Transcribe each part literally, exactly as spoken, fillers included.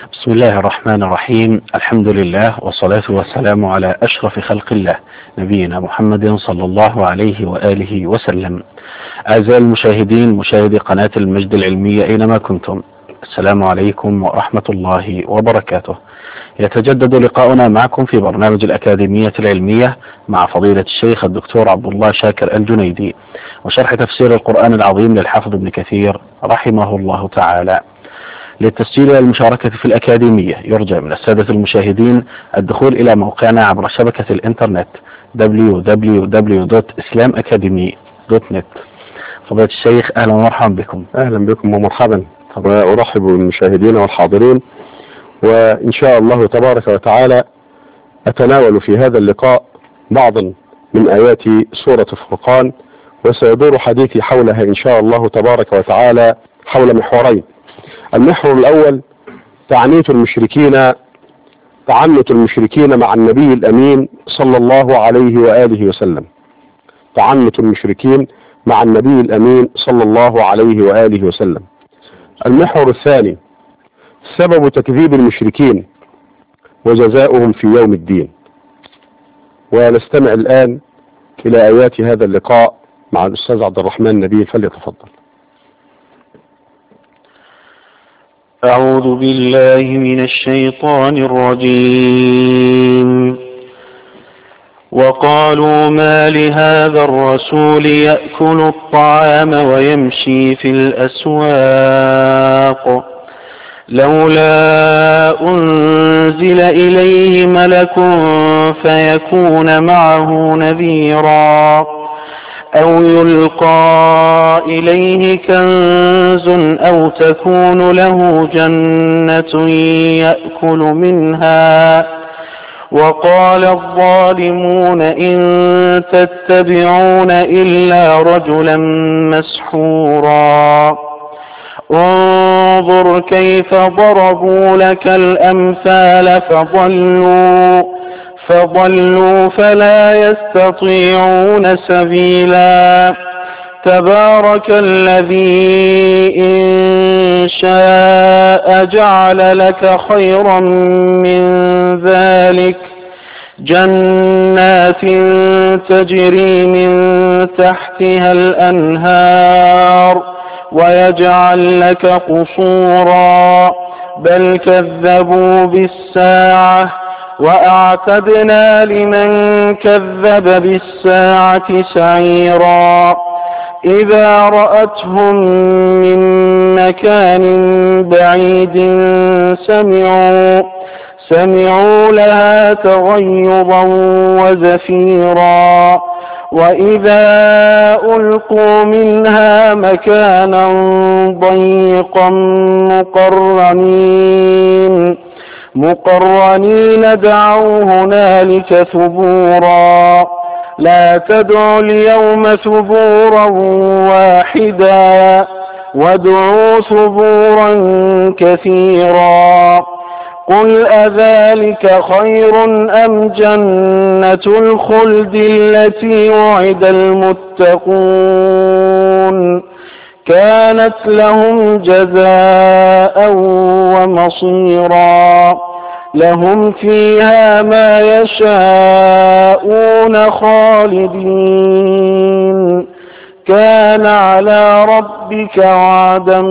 بسم الله الرحمن الرحيم. الحمد لله والصلاة والسلام على أشرف خلق الله نبينا محمد صلى الله عليه وآله وسلم. أعزائي المشاهدين، مشاهدي قناة المجد العلمية أينما كنتم، السلام عليكم ورحمة الله وبركاته. يتجدد لقاؤنا معكم في برنامج الأكاديمية العلمية مع فضيلة الشيخ الدكتور عبد الله شاكر الجنيدي، وشرح تفسير القرآن العظيم للحافظ ابن كثير رحمه الله تعالى. للتسجيل والمشاركة في الأكاديمية يرجى من السادة المشاهدين الدخول إلى موقعنا عبر شبكة الإنترنت دبليو دبليو دبليو دوت إسلام أكاديمي دوت نت. فضيلة الشيخ أهلا ومرحبا بكم. أهلا بكم ومرحبا، وأرحب بالمشاهدين والحاضرين، وإن شاء الله تبارك وتعالى أتناول في هذا اللقاء بعضا من آيات سورة الفرقان، وسيدور حديثي حولها إن شاء الله تبارك وتعالى حول محورين. المحور الأول تعنيت المشركين تعنت المشركين مع النبي الأمين صلى الله عليه وآله وسلم. تعنت المشركين مع النبي الأمين صلى الله عليه وآله وسلم. المحور الثاني سبب تكذيب المشركين وجزاؤهم في يوم الدين. ونستمع الآن إلى آيات هذا اللقاء مع الأستاذ عبد الرحمن نبيل، فليتفضل. أعوذ بالله من الشيطان الرجيم. وقالوا ما لهذا الرسول يأكل الطعام ويمشي في الأسواق لولا أنزل إليه ملك فيكون معه نذيرا أو يلقى إليه كنز أو تكون له جنة يأكل منها. وقال الظالمون إن تتبعون إلا رجلا مسحورا انظر كيف ضربوا لك الأمثال فضلوا فضلوا فلا يستطيعون سبيلا. تبارك الذي إن شاء جعل لك خيرا من ذلك جنات تجري من تحتها الأنهار ويجعل لك قصورا بل كذبوا بالساعة وأعتدنا لمن كذب بالساعة سعيرا. إذا رأتهم من مكان بعيد سمعوا سمعوا لها تغيظا وزفيرا وإذا ألقوا منها مكانا ضيقا مقرنين مقرنين دعوا هنالك ثبورا. لا تدعوا اليوم ثبورا واحدا وادعوا ثبورا كثيرا. قل أذلك خير أم جنة الخلد التي وعد المتقون كانت لهم جزاء ومصيرا. لهم فيها ما يشاءون خالدين كان على ربك وعدا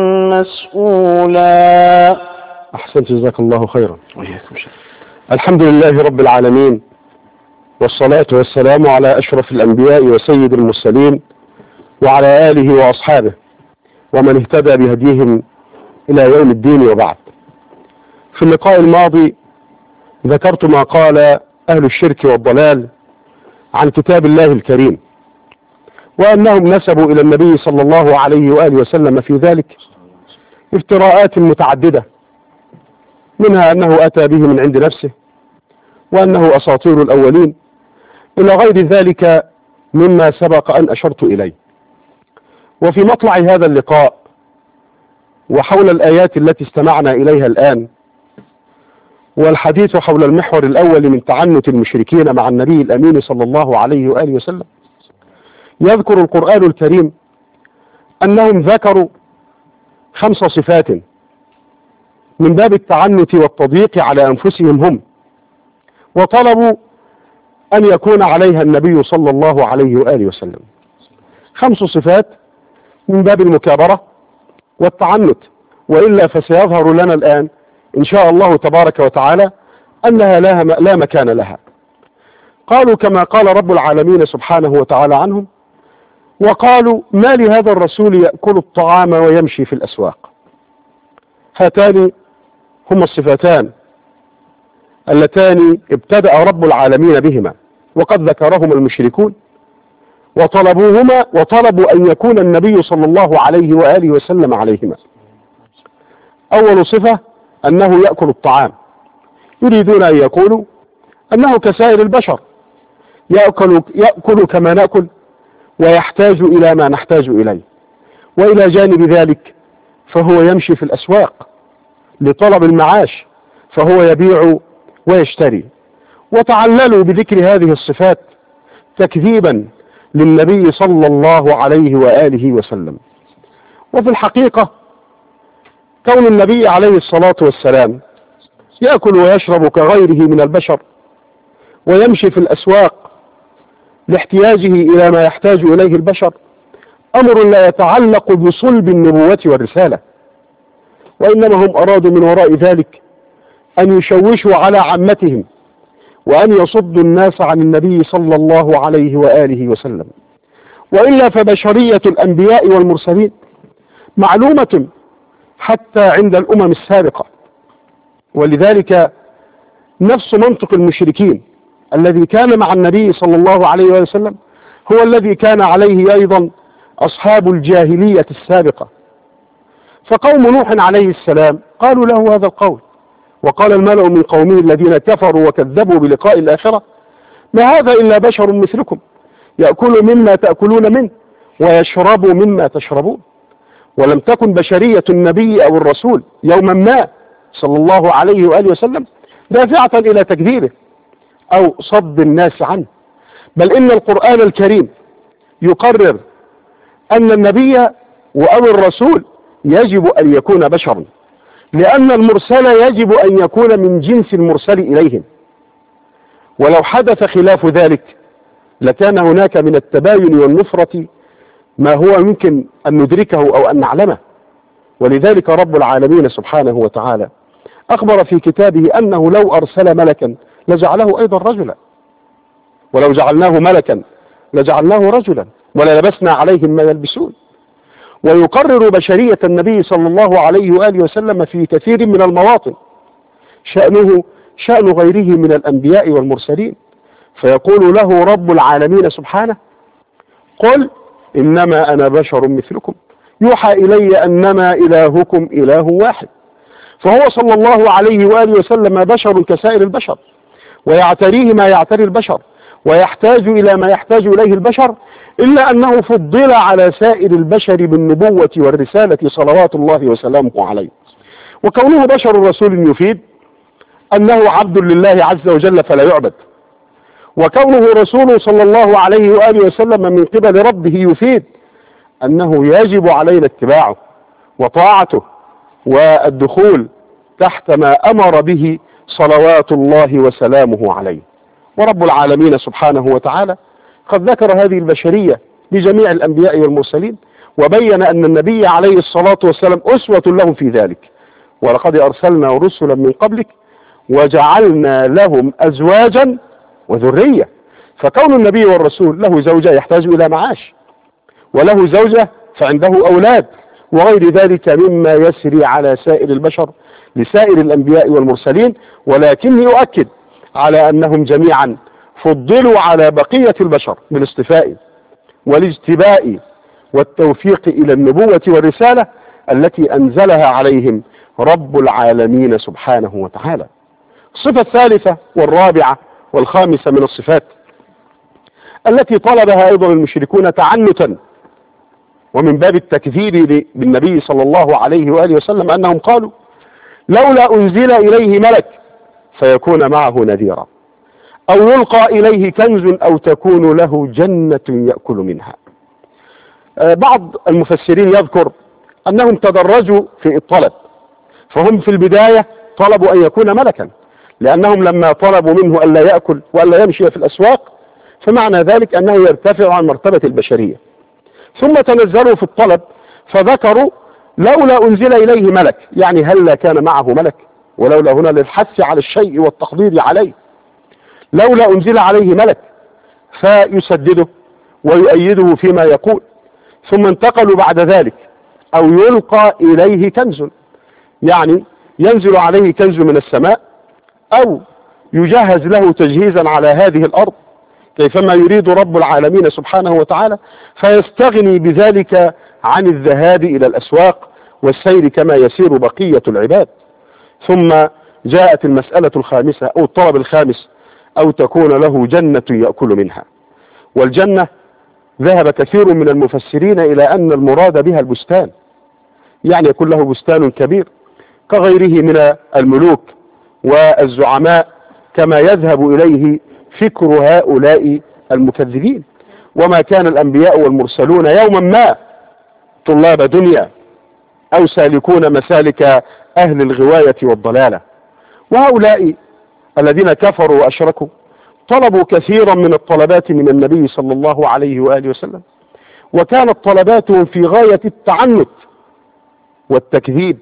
مسئولا. أحسنت، جزاك الله خيرا. الحمد لله رب العالمين، والصلاة والسلام على أشرف الأنبياء وسيد المرسلين وعلى آله وأصحابه ومن اهتدى بهديهم إلى يوم الدين، وبعد. في اللقاء الماضي ذكرت ما قال أهل الشرك والضلال عن كتاب الله الكريم، وأنهم نسبوا إلى النبي صلى الله عليه وآله وسلم في ذلك افتراءات متعددة، منها أنه أتى به من عند نفسه، وأنه أساطير الأولين، إلى غير ذلك مما سبق أن أشرت إليه. وفي مطلع هذا اللقاء وحول الآيات التي استمعنا إليها الآن، والحديث حول المحور الأول من تعنت المشركين مع النبي الأمين صلى الله عليه وآله وسلم، يذكر القرآن الكريم أنهم ذكروا خمس صفات من باب التعنت والتضييق على أنفسهم هم، وطلبوا أن يكون عليها النبي صلى الله عليه وآله وسلم. خمس صفات من باب المكابرة والتعنت، وإلا فسيظهر لنا الآن إن شاء الله تبارك وتعالى أنها لا مكان لها. قالوا كما قال رب العالمين سبحانه وتعالى عنهم: وقالوا ما لهذا الرسول يأكل الطعام ويمشي في الأسواق. هاتان هما الصفتان اللتان ابتدأ رب العالمين بهما، وقد ذكرهما المشركون وطلبوهما، وطلبوا أن يكون النبي صلى الله عليه وآله وسلم عليهما. أول صفة أنه يأكل الطعام، يريدون أن يقولوا أنه كسائر البشر، يأكل, يأكل كما نأكل ويحتاج إلى ما نحتاج إليه، وإلى جانب ذلك فهو يمشي في الأسواق لطلب المعاش، فهو يبيع ويشتري. وتعللوا بذكر هذه الصفات تكذيبا للنبي صلى الله عليه وآله وسلم. وفي الحقيقة كون النبي عليه الصلاة والسلام يأكل ويشرب كغيره من البشر ويمشي في الأسواق لاحتياجه إلى ما يحتاج إليه البشر أمر لا يتعلق بصلب النبوة والرسالة، وإنما هم أرادوا من وراء ذلك أن يشوشوا على عامتهم وأن يصدوا الناس عن النبي صلى الله عليه وآله وسلم. وإلا فبشرية الأنبياء والمرسلين معلومة حتى عند الأمم السابقة، ولذلك نفس منطق المشركين الذي كان مع النبي صلى الله عليه وآله وسلم هو الذي كان عليه أيضا أصحاب الجاهلية السابقة. فقوم نوح عليه السلام قالوا له هذا القول، وقال الملأ من قومه الذين كفروا وكذبوا بلقاء الآخرة: ما هذا إلا بشر مثلكم يأكل مما تأكلون منه ويشرب مما تشربون. ولم تكن بشرية النبي أو الرسول يوما ما صلى الله عليه وآله وسلم دافعة إلى تكذيبه أو صد الناس عنه، بل إن القرآن الكريم يقرر أن النبي أو الرسول يجب أن يكون بشرا، لأن المرسل يجب أن يكون من جنس المرسل إليهم، ولو حدث خلاف ذلك لكان هناك من التباين والنفرة ما هو يمكن أن ندركه أو أن نعلمه. ولذلك رب العالمين سبحانه وتعالى أخبر في كتابه أنه لو أرسل ملكا لجعله أيضا رجلا، ولو جعلناه ملكا لجعلناه رجلا وللبسنا عليهم ما يلبسون. ويقرر بشرية النبي صلى الله عليه وآله وسلم في كثير من المواطن شأنه شأن غيره من الأنبياء والمرسلين، فيقول له رب العالمين سبحانه: قل إنما أنا بشر مثلكم يوحى إلي أنما إلهكم إله واحد. فهو صلى الله عليه وآله وسلم بشر كسائر البشر، ويعتريه ما يعتري البشر، ويحتاج إلى ما يحتاج إليه البشر، إلا أنه فضل على سائر البشر بالنبوة والرسالة صلوات الله وسلامه عليه. وكونه بشر رسول يفيد أنه عبد لله عز وجل فلا يعبد، وكونه رسول صلى الله عليه وآله وسلم من قبل ربه يفيد أنه يجب علينا اتباعه وطاعته والدخول تحت ما أمر به صلوات الله وسلامه عليه. ورب العالمين سبحانه وتعالى قد ذكر هذه البشرية لجميع الأنبياء والمرسلين، وبين أن النبي عليه الصلاة والسلام أسوة لهم في ذلك: ولقد أرسلنا رسلا من قبلك وجعلنا لهم أزواجا وذرية. فكون النبي والرسول له زوجة يحتاج إلى معاش، وله زوجة فعنده أولاد، وغير ذلك مما يسري على سائر البشر لسائر الأنبياء والمرسلين. ولكني أؤكد على أنهم جميعا فضلوا على بقية البشر بالاصطفاء والاجتباء والتوفيق إلى النبوة والرسالة التي أنزلها عليهم رب العالمين سبحانه وتعالى. الصفة الثالثة والرابعة والخامسة من الصفات التي طلبها أيضا المشركون تعنتا ومن باب التكذيب بالنبي صلى الله عليه وآله وسلم أنهم قالوا: لولا أنزل إليه ملك فيكون معه نذيرا، أو يلقى إليه كنز أو تكون له جنة يأكل منها. بعض المفسرين يذكر أنهم تدرجوا في الطلب، فهم في البداية طلبوا أن يكون ملكا، لأنهم لما طلبوا منه ألا يأكل وألا يمشي في الأسواق فمعنى ذلك أنه يرتفع عن مرتبة البشرية. ثم تنزلوا في الطلب فذكروا لولا أنزل إليه ملك، يعني هل كان معه ملك؟ ولولا هنا للحث على الشيء والتقدير عليه، لولا أنزل عليه ملك فيسدده ويؤيده فيما يقول. ثم انتقلوا بعد ذلك أو يلقى إليه كنز، يعني ينزل عليه كنز من السماء أو يجهز له تجهيزا على هذه الأرض كيفما يريد رب العالمين سبحانه وتعالى، فيستغني بذلك عن الذهاب إلى الأسواق والسير كما يسير بقية العباد. ثم جاءت المسألة الخامسة أو الطلب الخامس، أو تكون له جنة يأكل منها. والجنة ذهب كثير من المفسرين إلى أن المراد بها البستان، يعني يكون له بستان كبير كغيره من الملوك والزعماء كما يذهب إليه فكر هؤلاء المكذبين. وما كان الأنبياء والمرسلون يوما ما طلاب دنيا أو سالكون مسالك أهل الغواية والضلالة. وهؤلاء الذين كفروا وأشركوا طلبوا كثيرا من الطلبات من النبي صلى الله عليه وآله وسلم، وكانت طلباتهم في غاية التعنت والتكذيب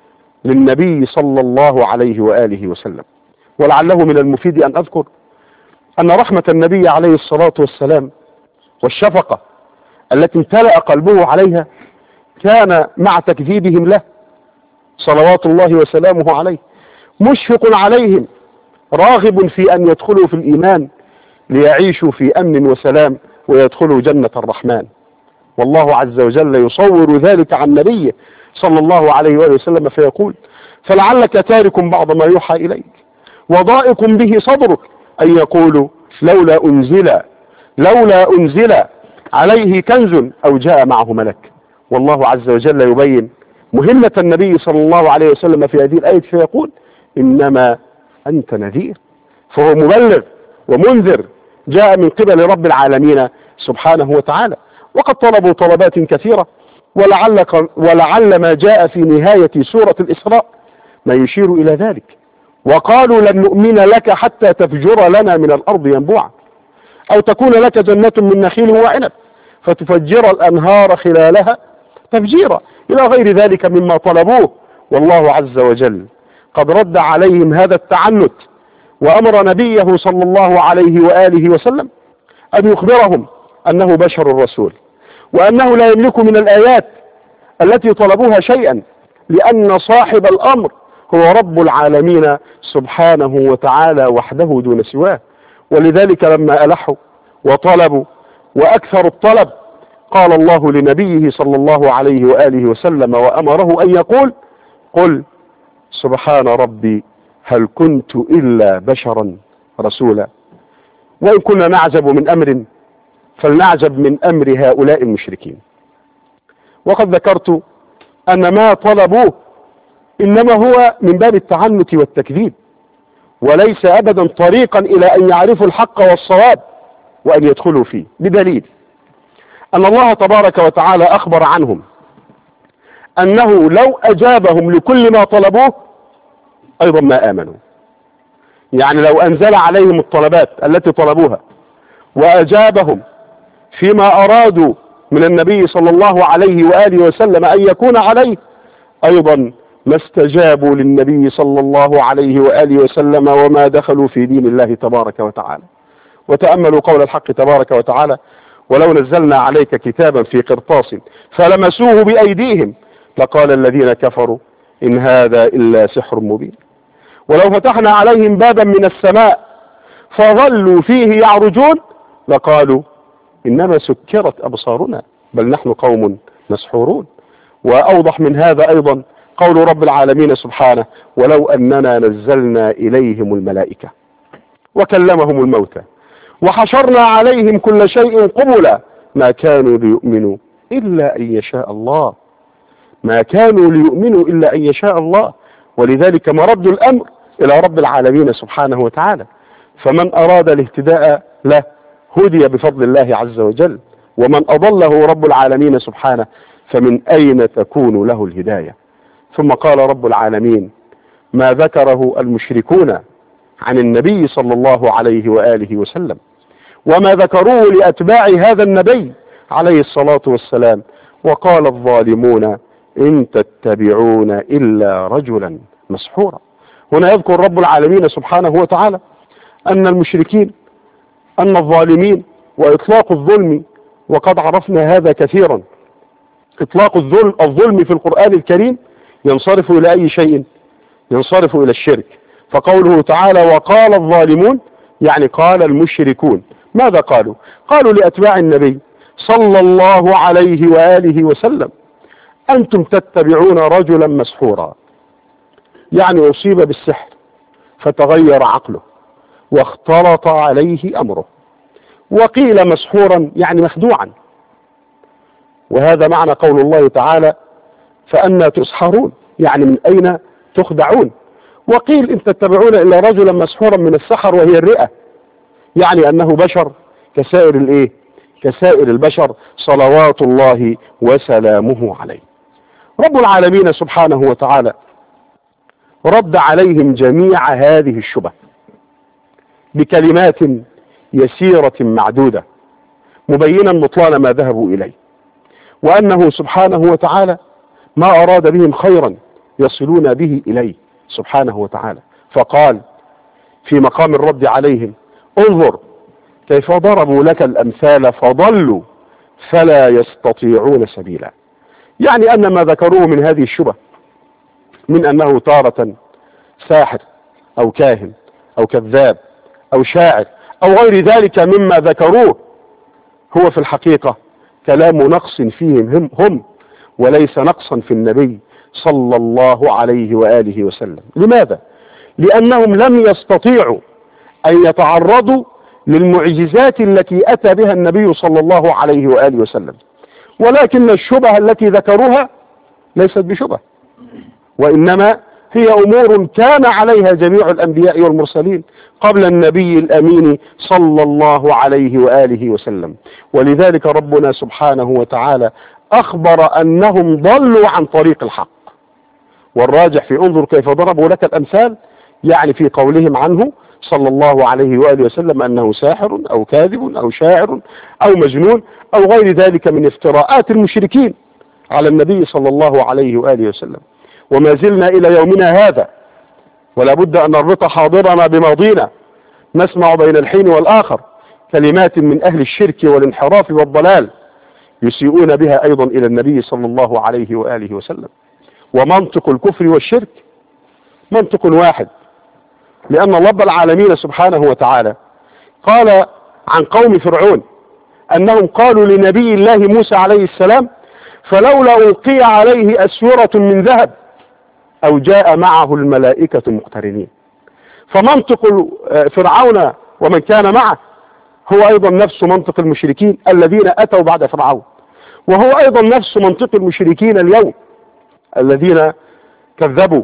للنبي صلى الله عليه وآله وسلم. ولعله من المفيد أن أذكر أن رحمة النبي عليه الصلاة والسلام والشفقة التي امتلأ قلبه عليها كان مع تكذيبهم له صلوات الله وسلامه عليه مشفق عليهم، راغب في أن يدخلوا في الإيمان ليعيشوا في أمن وسلام ويدخلوا جنة الرحمن. والله عز وجل يصور ذلك عن نبيه صلى الله عليه وآله وسلم فيقول: فلعلك تارك بعض ما يوحى إليك وضائق به صدرك أن يقولوا لولا أنزل لولا أنزل عليه كنز أو جاء معه ملك. والله عز وجل يبين مهمة النبي صلى الله عليه وسلم في هذه الآية فيقول: إنما أنت نذير، فهو مبلغ ومنذر جاء من قبل رب العالمين سبحانه وتعالى. وقد طلبوا طلبات كثيرة، ولعل, ولعل ما جاء في نهاية سورة الإسراء ما يشير إلى ذلك. وقالوا لن نؤمن لك حتى تفجر لنا من الأرض ينبوعا أو تكون لك جنة من نخيل وعنب فتفجر الأنهار خلالها تفجيرا، إلى غير ذلك مما طلبوه. والله عز وجل قد رد عليهم هذا التعنت وأمر نبيه صلى الله عليه وآله وسلم أن يخبرهم أنه بشر رسول، وأنه لا يملك من الآيات التي طلبوها شيئا، لأن صاحب الأمر هو رب العالمين سبحانه وتعالى وحده دون سواه. ولذلك لما ألحوا وطلبوا وأكثروا الطلب قال الله لنبيه صلى الله عليه وآله وسلم وأمره أن يقول: قل سبحان ربي هل كنت إلا بشرا رسولا. وإن كنا نعجب من أمر فلنعجب من أمر هؤلاء المشركين. وقد ذكرت أن ما طلبوه إنما هو من باب التعنت والتكذيب، وليس أبدا طريقا إلى أن يعرفوا الحق والصواب وأن يدخلوا فيه، بدليل أن الله تبارك وتعالى أخبر عنهم أنه لو أجابهم لكل ما طلبوه أيضا ما آمنوا. يعني لو أنزل عليهم الطلبات التي طلبوها وأجابهم فيما أرادوا من النبي صلى الله عليه وآله وسلم أن يكون عليه، أيضا ما استجابوا للنبي صلى الله عليه وآله وسلم وما دخلوا في دين الله تبارك وتعالى. وتأملوا قول الحق تبارك وتعالى: ولو نزلنا عليك كتابا في قرطاس فلمسوه بأيديهم لقال الذين كفروا إن هذا إلا سحر مبين. ولو فتحنا عليهم بابا من السماء فظلوا فيه يعرجون لقالوا إنما سكرت أبصارنا بل نحن قوم مسحورون. وأوضح من هذا أيضا قول رب العالمين سبحانه: ولو أننا نزلنا إليهم الملائكة وكلمهم الموتى وحشرنا عليهم كل شيء قبلا ما كانوا ليؤمنوا إلا أن يشاء الله ما كانوا ليؤمنوا إلا أن يشاء الله. ولذلك مرد الأمر إلى رب العالمين سبحانه وتعالى، فمن أراد الاهتداء له هدي بفضل الله عز وجل، ومن أضله رب العالمين سبحانه فمن أين تكون له الهداية؟ ثم قال رب العالمين ما ذكره المشركون عن النبي صلى الله عليه وآله وسلم وما ذكروه لأتباع هذا النبي عليه الصلاة والسلام. وقال الظالمون إن تتبعون إلا رجلا مسحورا. هنا يذكر رب العالمين سبحانه وتعالى أن المشركين أن الظالمين وإطلاق الظلم، وقد عرفنا هذا كثيرا، إطلاق الظلم, الظلم في القرآن الكريم ينصرف إلى أي شيء؟ ينصرف إلى الشرك. فقوله تعالى وقال الظالمون يعني قال المشركون. ماذا قالوا؟ قالوا لأتباع النبي صلى الله عليه وآله وسلم أنتم تتبعون رجلا مسحورا، يعني أصيب بالسحر فتغير عقله واختلط عليه أمره، وقيل مسحورا يعني مخدوعا، وهذا معنى قول الله تعالى فأنا تسحرون، يعني من أين تخدعون. وقيل إن تتبعون إلا رجلا مسحورا من السحر وهي الرئة، يعني أنه بشر كسائر الإيه؟ كسائر البشر صلوات الله وسلامه عليه. رب العالمين سبحانه وتعالى رد عليهم جميع هذه الشبه بكلمات يسيرة معدودة مبينا بطلان ما ذهبوا إليه، وأنه سبحانه وتعالى ما أراد بهم خيرا يصلون به إليه سبحانه وتعالى. فقال في مقام الرد عليهم انظر كيف ضربوا لك الأمثال فضلوا فلا يستطيعون سبيلا. يعني أن ما ذكروه من هذه الشبه من أنه تارة ساحر أو كاهن أو كذاب أو شاعر أو غير ذلك مما ذكروه هو في الحقيقة كلام نقص فيهم هم, هم وليس نقصا في النبي صلى الله عليه وآله وسلم. لماذا؟ لأنهم لم يستطيعوا أن يتعرضوا للمعجزات التي أتى بها النبي صلى الله عليه وآله وسلم، ولكن الشبهة التي ذكروها ليست بشبهة، وإنما هي أمور كان عليها جميع الأنبياء والمرسلين قبل النبي الأمين صلى الله عليه وآله وسلم. ولذلك ربنا سبحانه وتعالى أخبر أنهم ضلوا عن طريق الحق. والراجح في انظر كيف ضربوا لك الأمثال يعني في قولهم عنه صلى الله عليه وآله وسلم أنه ساحر أو كاذب أو شاعر أو مجنون أو غير ذلك من افتراءات المشركين على النبي صلى الله عليه وآله وسلم. وما زلنا إلى يومنا هذا ولا بد أن نربط حاضرنا بماضينا، نسمع بين الحين والآخر كلمات من أهل الشرك والانحراف والضلال يسيئون بها أيضا إلى النبي صلى الله عليه وآله وسلم. ومنطق الكفر والشرك منطق واحد، لأن رب العالمين سبحانه وتعالى قال عن قوم فرعون أنهم قالوا لنبي الله موسى عليه السلام فلولا ألقي عليه أسورة من ذهب أو جاء معه الملائكة مقترنين. فمنطق فرعون ومن كان معه هو أيضا نفس منطق المشركين الذين أتوا بعد فرعون، وهو أيضا نفس منطق المشركين اليوم الذين كذبوا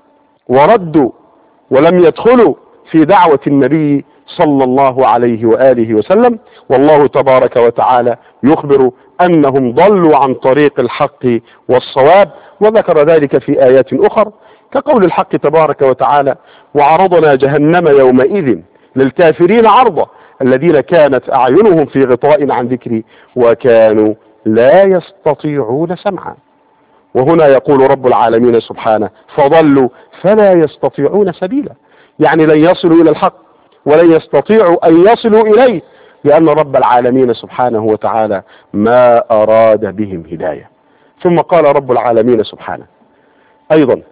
وردوا ولم يدخلوا في دعوة النبي صلى الله عليه وآله وسلم. والله تبارك وتعالى يخبر أنهم ضلوا عن طريق الحق والصواب، وذكر ذلك في آيات أخرى كقول الحق تبارك وتعالى وعرضنا جهنم يومئذ للكافرين عرضا الذين كانت أعينهم في غطاء عن ذكري وكانوا لا يستطيعون سمعا. وهنا يقول رب العالمين سبحانه فضلوا فلا يستطيعون سبيلا، يعني لن يصلوا إلى الحق ولن يستطيعوا أن يصلوا إليه، لأن رب العالمين سبحانه وتعالى ما أراد بهم هداية. ثم قال رب العالمين سبحانه أيضا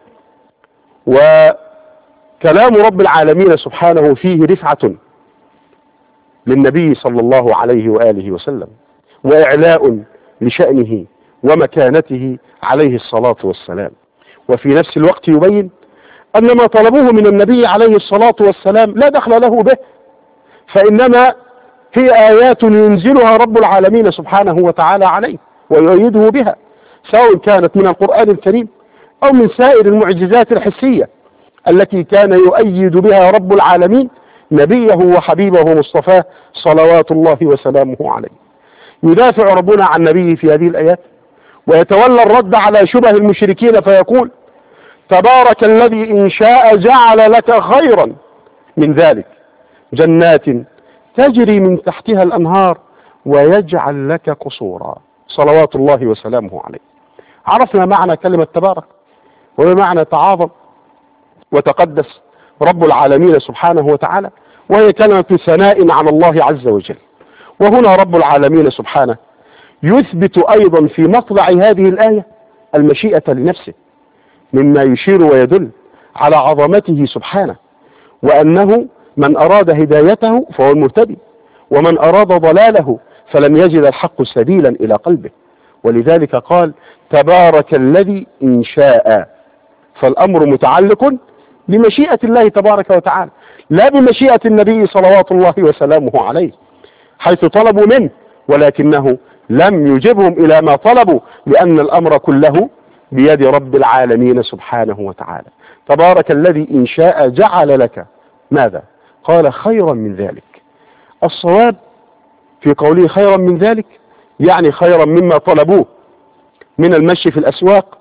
وكلام رب العالمين سبحانه فيه رفعة للنبي صلى الله عليه وآله وسلم وإعلاء لشأنه ومكانته عليه الصلاة والسلام، وفي نفس الوقت يبين أن ما طلبوه من النبي عليه الصلاة والسلام لا دخل له به، فإنما هي آيات ينزلها رب العالمين سبحانه وتعالى عليه ويؤيده بها، سواء كانت من القرآن الكريم أو من سائر المعجزات الحسية التي كان يؤيد بها رب العالمين نبيه وحبيبه مصطفاه صلوات الله وسلامه عليه. يدافع ربنا عن نبيه في هذه الآيات ويتولى الرد على شبه المشركين فيقول تبارك الذي إن شاء جعل لك خيرا من ذلك جنات تجري من تحتها الأنهار ويجعل لك قصورا صلوات الله وسلامه عليه. عرفنا معنى كلمة تبارك وبمعنى تعاظم وتقدس رب العالمين سبحانه وتعالى، وهي كلمة ثناء على الله عز وجل. وهنا رب العالمين سبحانه يثبت أيضا في مطلع هذه الآية المشيئة لنفسه، مما يشير ويدل على عظمته سبحانه، وأنه من أراد هدايته فهو المهتدي، ومن أراد ضلاله فلن يجد الحق سبيلا إلى قلبه. ولذلك قال تبارك الذي إن شاء، فالأمر متعلق بمشيئة الله تبارك وتعالى لا بمشيئة النبي صلوات الله وسلامه عليه، حيث طلبوا منه ولكنه لم يجبهم إلى ما طلبوا، لأن الأمر كله بيد رب العالمين سبحانه وتعالى. تبارك الذي إن شاء جعل لك ماذا؟ قال خيرا من ذلك. الصواب في قوله خيرا من ذلك يعني خيرا مما طلبوه من المشي في الأسواق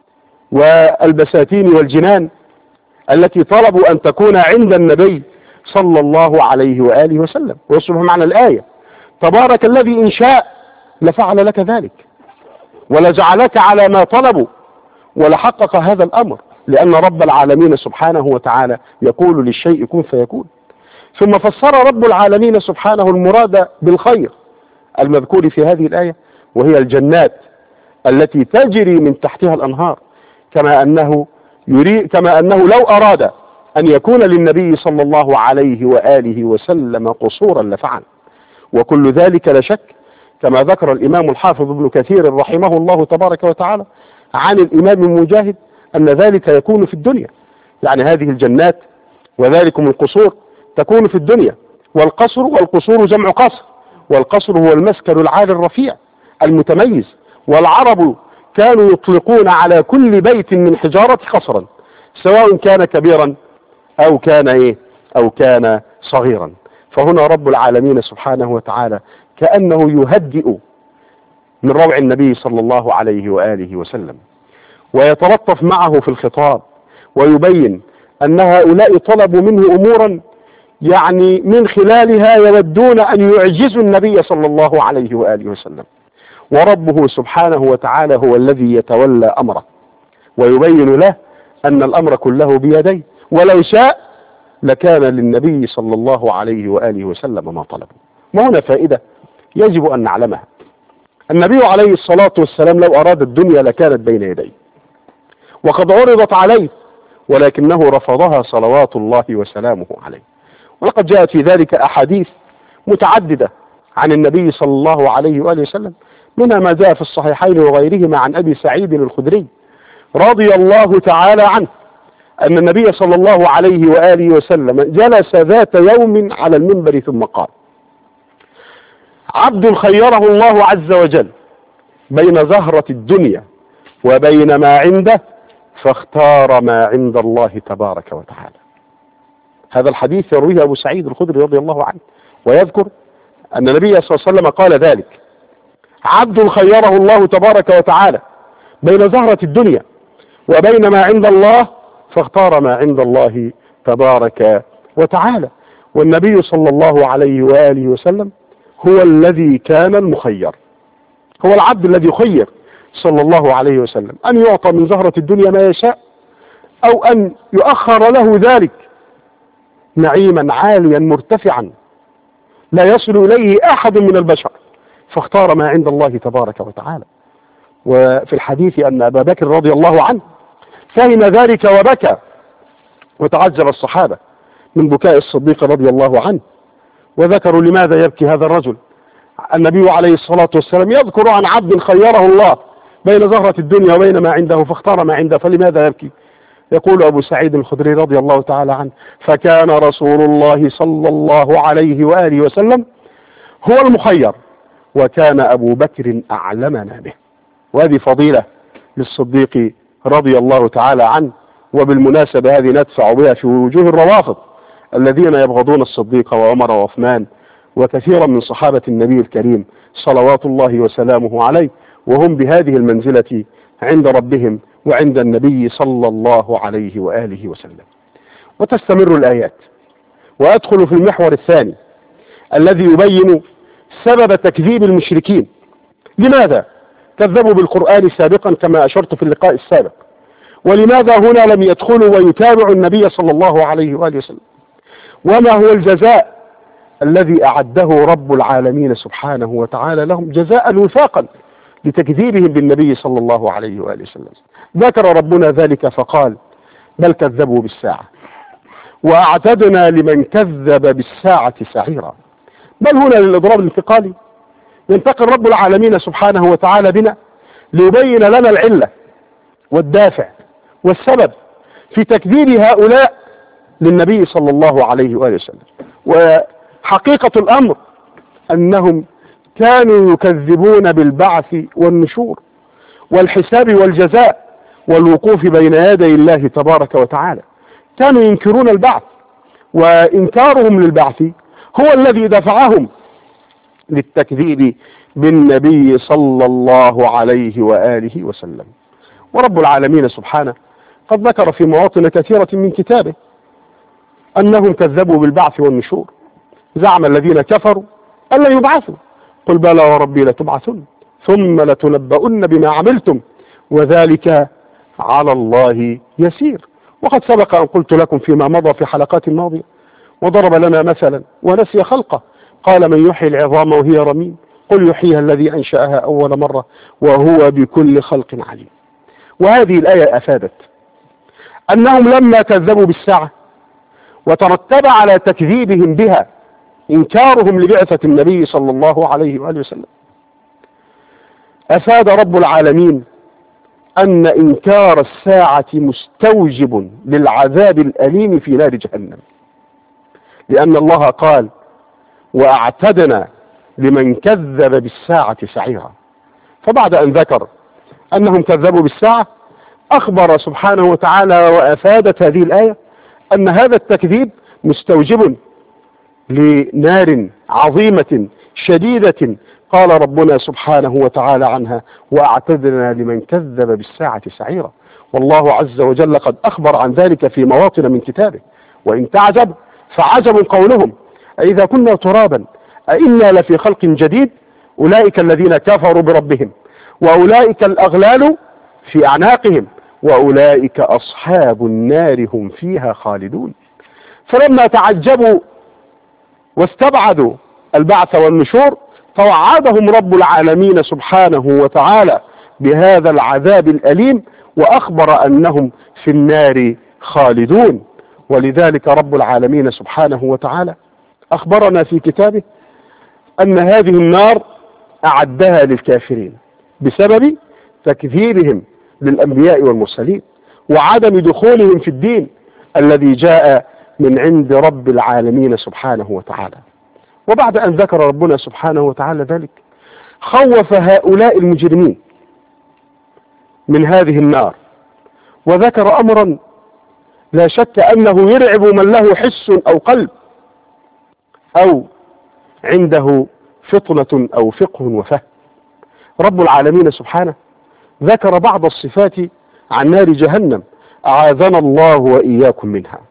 والبساتين والجنان التي طلبوا أن تكون عند النبي صلى الله عليه وآله وسلم. ويصبح معنى الآية تبارك الذي إن شاء لفعل لك ذلك ولجعلك على ما طلبوا ولحقق هذا الأمر، لأن رب العالمين سبحانه وتعالى يقول للشيء كن فيكون. ثم فسر رب العالمين سبحانه المراد بالخير المذكور في هذه الآية، وهي الجنات التي تجري من تحتها الأنهار، كما أنه يريد كما أنه لو أراد أن يكون للنبي صلى الله عليه وآله وسلم قصورا لفعل. وكل ذلك لا شك كما ذكر الإمام الحافظ ابن كثير رحمه الله تبارك وتعالى عن الإمام مجاهد أن ذلك يكون في الدنيا، يعني هذه الجنات وذلكم القصور تكون في الدنيا. والقصر والقصور جمع قصر، والقصر هو المسكن العالي الرفيع المتميز، والعرب كانوا يطلقون على كل بيت من حجارة قصرا سواء كان كبيرا أو كان إيه أو كان صغيرا. فهنا رب العالمين سبحانه وتعالى كأنه يهدئ من روع النبي صلى الله عليه وآله وسلم، ويتلطف معه في الخطاب، ويبين أن هؤلاء طلبوا منه أمورا يعني من خلالها يودون أن يعجزوا النبي صلى الله عليه وآله وسلم، وربه سبحانه وتعالى هو الذي يتولى أمره ويبين له أن الأمر كله بيديه، ولو شاء لكان للنبي صلى الله عليه وآله وسلم ما طلبه. وهنا فائدة يجب أن نعلمها. النبي عليه الصلاة والسلام لو أراد الدنيا لكانت بين يديه وقد عرضت عليه، ولكنه رفضها صلوات الله وسلامه عليه. ولقد جاءت في ذلك أحاديث متعددة عن النبي صلى الله عليه وآله وسلم، منها ما جاء في الصحيحين وغيرهما عن أبي سعيد الخدري رضي الله تعالى عنه أن النبي صلى الله عليه وآله وسلم جلس ذات يوم على المنبر ثم قال عبد خيره الله عز وجل بين زهرة الدنيا وبين ما عنده فاختار ما عند الله تبارك وتعالى. هذا الحديث يرويه أبو سعيد الخدري رضي الله عنه، ويذكر أن النبي صلى الله عليه وسلم قال ذلك عبد خيره الله تبارك وتعالى بين زهرة الدنيا وبين ما عند الله فاختار ما عند الله تبارك وتعالى. والنبي صلى الله عليه وآله وسلم هو الذي كان المخير، هو العبد الذي يخير صلى الله عليه وسلم أن يعطى من زهرة الدنيا ما يشاء أو أن يؤخر له ذلك نعيما عاليا مرتفعا لا يصل إليه أحد من البشر، فاختار ما عند الله تبارك وتعالى. وفي الحديث أن أبا بكر رضي الله عنه فهم ذلك وبكى، وتعجب الصحابة من بكاء الصديق رضي الله عنه، وذكروا لماذا يبكي هذا الرجل. النبي عليه الصلاة والسلام يذكر عن عبد خيره الله بين زهرة الدنيا وبين ما عنده فاختار ما عنده، فلماذا يبكي؟ يقول أبو سعيد الخدري رضي الله تعالى عنه فكان رسول الله صلى الله عليه وآله وسلم هو المخير وكان أبو بكر أعلمنا به. وهذه فضيلة للصديق رضي الله تعالى عنه، وبالمناسبة هذه ندفع بها في وجوه الروافض الذين يبغضون الصديق وعمر وعثمان وكثيرا من صحابة النبي الكريم صلوات الله وسلامه عليه، وهم بهذه المنزلة عند ربهم وعند النبي صلى الله عليه وآله وسلم. وتستمر الآيات، وأدخل في المحور الثاني الذي يبين سبب تكذيب المشركين. لماذا كذبوا بالقرآن سابقا كما أشرت في اللقاء السابق؟ ولماذا هنا لم يدخلوا ويتابعوا النبي صلى الله عليه وآله وسلم؟ وما هو الجزاء الذي أعده رب العالمين سبحانه وتعالى لهم جزاء وفاقا لتكذيبهم بالنبي صلى الله عليه وآله وسلم؟ ذكر ربنا ذلك فقال: بل كذبوا بالساعة وأعتدنا لمن كذب بالساعة سعيرا. بل هنا للإضراب الانتقالي ينتقل رب العالمين سبحانه وتعالى بنا ليبين لنا العلة والدافع والسبب في تكذيب هؤلاء للنبي صلى الله عليه وآله وسلم. وحقيقة الأمر أنهم كانوا يكذبون بالبعث والنشور والحساب والجزاء والوقوف بين يدي الله تبارك وتعالى. كانوا ينكرون البعث، وإنكارهم للبعث هو الذي دفعهم للتكذيب بالنبي صلى الله عليه وآله وسلم. ورب العالمين سبحانه قد ذكر في مواطن كثيرة من كتابه أنهم كذبوا بالبعث والنشور. زعم الذين كفروا أن لا يبعثوا، قل بلى وربي لتبعثن ثم لتنبؤن بما عملتم وذلك على الله يسير. وقد سبق أن قلت لكم فيما مضى في حلقات ماضية، وضرب لنا مثلا ونسي خلقه، قال: من يحيي العظام وهي رميم قل يحييها الذي أنشأها أول مرة وهو بكل خلق عليم. وهذه الآية أفادت أنهم لما كذبوا بالساعة وترتب على تكذيبهم بها إنكارهم لبعثة النبي صلى الله عليه وآله وسلم، أفاد رب العالمين أن إنكار الساعة مستوجب للعذاب الأليم في نار جهنم، لأن الله قال: وأعتدنا لمن كذب بالساعة سعيرا. فبعد أن ذكر أنهم كذبوا بالساعة أخبر سبحانه وتعالى وأفادت هذه الآية أن هذا التكذيب مستوجب لنار عظيمة شديدة قال ربنا سبحانه وتعالى عنها: وأعتدنا لمن كذب بالساعة سعيرا. والله عز وجل قد أخبر عن ذلك في مواطن من كتابه. وإن تعجب فعجب قولهم: أإذا كنا ترابا أإنا لفي خلق جديد. أولئك الذين كفروا بربهم وأولئك الأغلال في أعناقهم وأولئك أصحاب النار هم فيها خالدون. فلما تعجبوا واستبعدوا البعث والنشور توعدهم رب العالمين سبحانه وتعالى بهذا العذاب الأليم وأخبر أنهم في النار خالدون. ولذلك رب العالمين سبحانه وتعالى أخبرنا في كتابه أن هذه النار أعدها للكافرين بسبب تكذيبهم للأنبياء والمرسلين وعدم دخولهم في الدين الذي جاء من عند رب العالمين سبحانه وتعالى. وبعد أن ذكر ربنا سبحانه وتعالى ذلك خوف هؤلاء المجرمين من هذه النار، وذكر أمرا لا شك أنه يرعب من له حس أو قلب أو عنده فطنة أو فقه وفهم. رب العالمين سبحانه ذكر بعض الصفات عن نار جهنم أعاذنا الله وإياكم منها،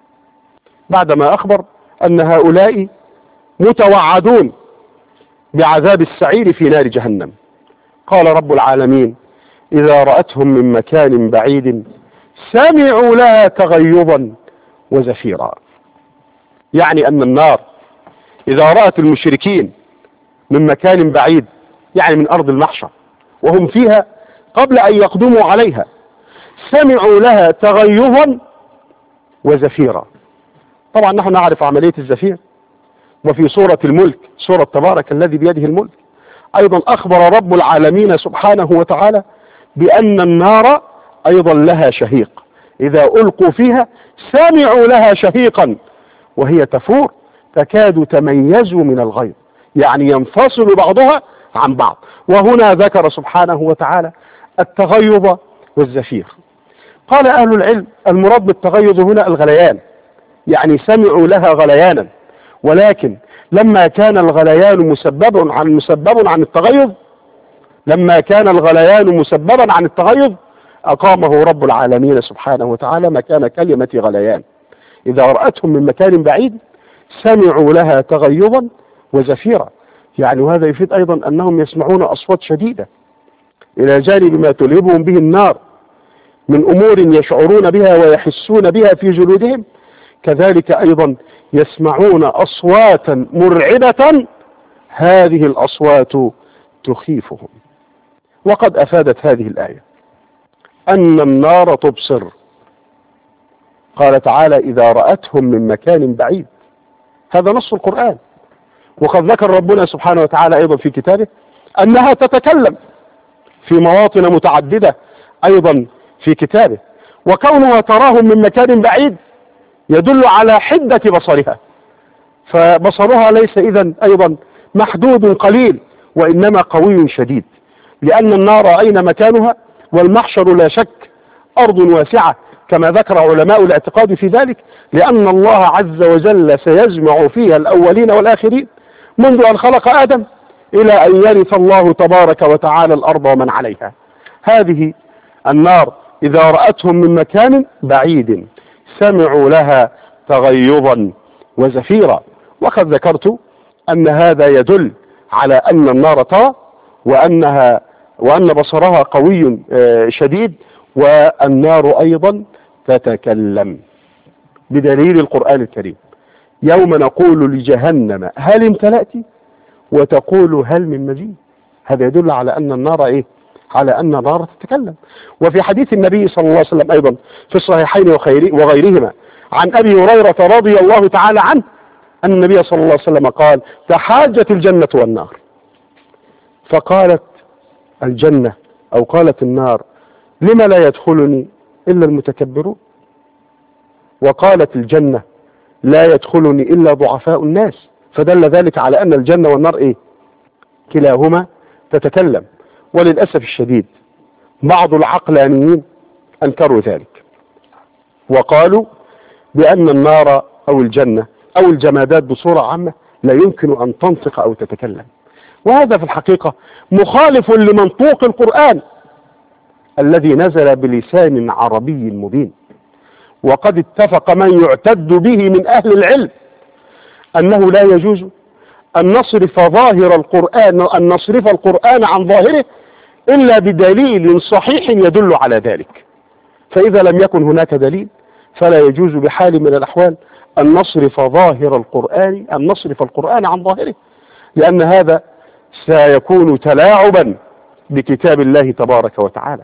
بعدما أخبر أن هؤلاء متوعدون بعذاب السعير في نار جهنم. قال رب العالمين: إذا رأتهم من مكان بعيد سمعوا لها تغيظا وزفيرا. يعني أن النار إذا رأت المشركين من مكان بعيد، يعني من أرض المحشر وهم فيها قبل أن يقدموا عليها، سمعوا لها تغيظا وزفيرا. طبعا نحن نعرف عملية الزفير، وفي سورة الملك، سورة تبارك الذي بيده الملك، أيضا أخبر رب العالمين سبحانه وتعالى بأن النار أيضا لها شهيق، إذا ألقوا فيها سمعوا لها شهيقا وهي تفور تكاد تميز من الغيظ، يعني ينفصل بعضها عن بعض. وهنا ذكر سبحانه وتعالى التغيظ والزفير. قال أهل العلم المراد بالتغيظ هنا الغليان، يعني سمعوا لها غليانا، ولكن لما كان الغليان مسبب عن مسبب عن التغيظ لما كان الغليان مسببا عن التغيظ أقامه رب العالمين سبحانه وتعالى مكان كلمة غليان. إذا رأتهم من مكان بعيد سمعوا لها تغيظا وزفيرا، يعني وهذا يفيد أيضا أنهم يسمعون أصوات شديدة إلى جانب ما تلهبهم به النار من أمور يشعرون بها ويحسون بها في جلودهم، كذلك أيضا يسمعون أصواتا مرعبة هذه الأصوات تخيفهم. وقد أفادت هذه الآية أن النار تبصر، قال تعالى إذا رأتهم من مكان بعيد، هذا نص القرآن. وقد ذكر ربنا سبحانه وتعالى أيضا في كتابه أنها تتكلم في مواطن متعددة أيضا في كتابه، وكونها تراهم من مكان بعيد يدل على حدة بصرها، فبصرها ليس إذن أيضا محدود قليل وإنما قوي شديد، لأن النار أين مكانها؟ والمحشر لا شك أرض واسعة كما ذكر علماء الاعتقاد في ذلك، لأن الله عز وجل سيجمع فيها الأولين والآخرين منذ أن خلق آدم إلى أن يرث الله تبارك وتعالى الأرض ومن عليها. هذه النار إذا رأتهم من مكان بعيد سمعوا لها تغيظا وزفيرا. وقد ذكرت أن هذا يدل على أن النار ترى وأنها وأن بصرها قوي شديد، والنار أيضا تتكلم بدليل القرآن الكريم يوم نقول لجهنم هل امتلأت وتقول هل من مزيد. هذا يدل على أن النار إيه؟ على أن النار تتكلم. وفي حديث النبي صلى الله عليه وسلم أيضا في الصحيحين وغيرهما عن أبي هريرة رضي الله تعالى عنه أن النبي صلى الله عليه وسلم قال تحاجت الجنة والنار، فقالت الجنة أو قالت النار لما لا يدخلني إلا المتكبرون، وقالت الجنة لا يدخلني إلا ضعفاء الناس، فدل ذلك على أن الجنة والنار إيه؟ كلاهما تتكلم. وللأسف الشديد بعض العقلانيين أنكروا ذلك وقالوا بأن النار أو الجنة أو الجمادات بصورة عامة لا يمكن أن تنطق أو تتكلم، وهذا في الحقيقة مخالف لمنطوق القرآن الذي نزل بلسان عربي مبين. وقد اتفق من يعتد به من أهل العلم أنه لا يجوز أن نصرف ظاهر القرآن أن نصرف القرآن عن ظاهره إلا بدليل صحيح يدل على ذلك، فإذا لم يكن هناك دليل فلا يجوز بحال من الأحوال أن نصرف ظاهر القرآن أن نصرف القرآن عن ظاهره، لأن هذا سيكون تلاعبا بكتاب الله تبارك وتعالى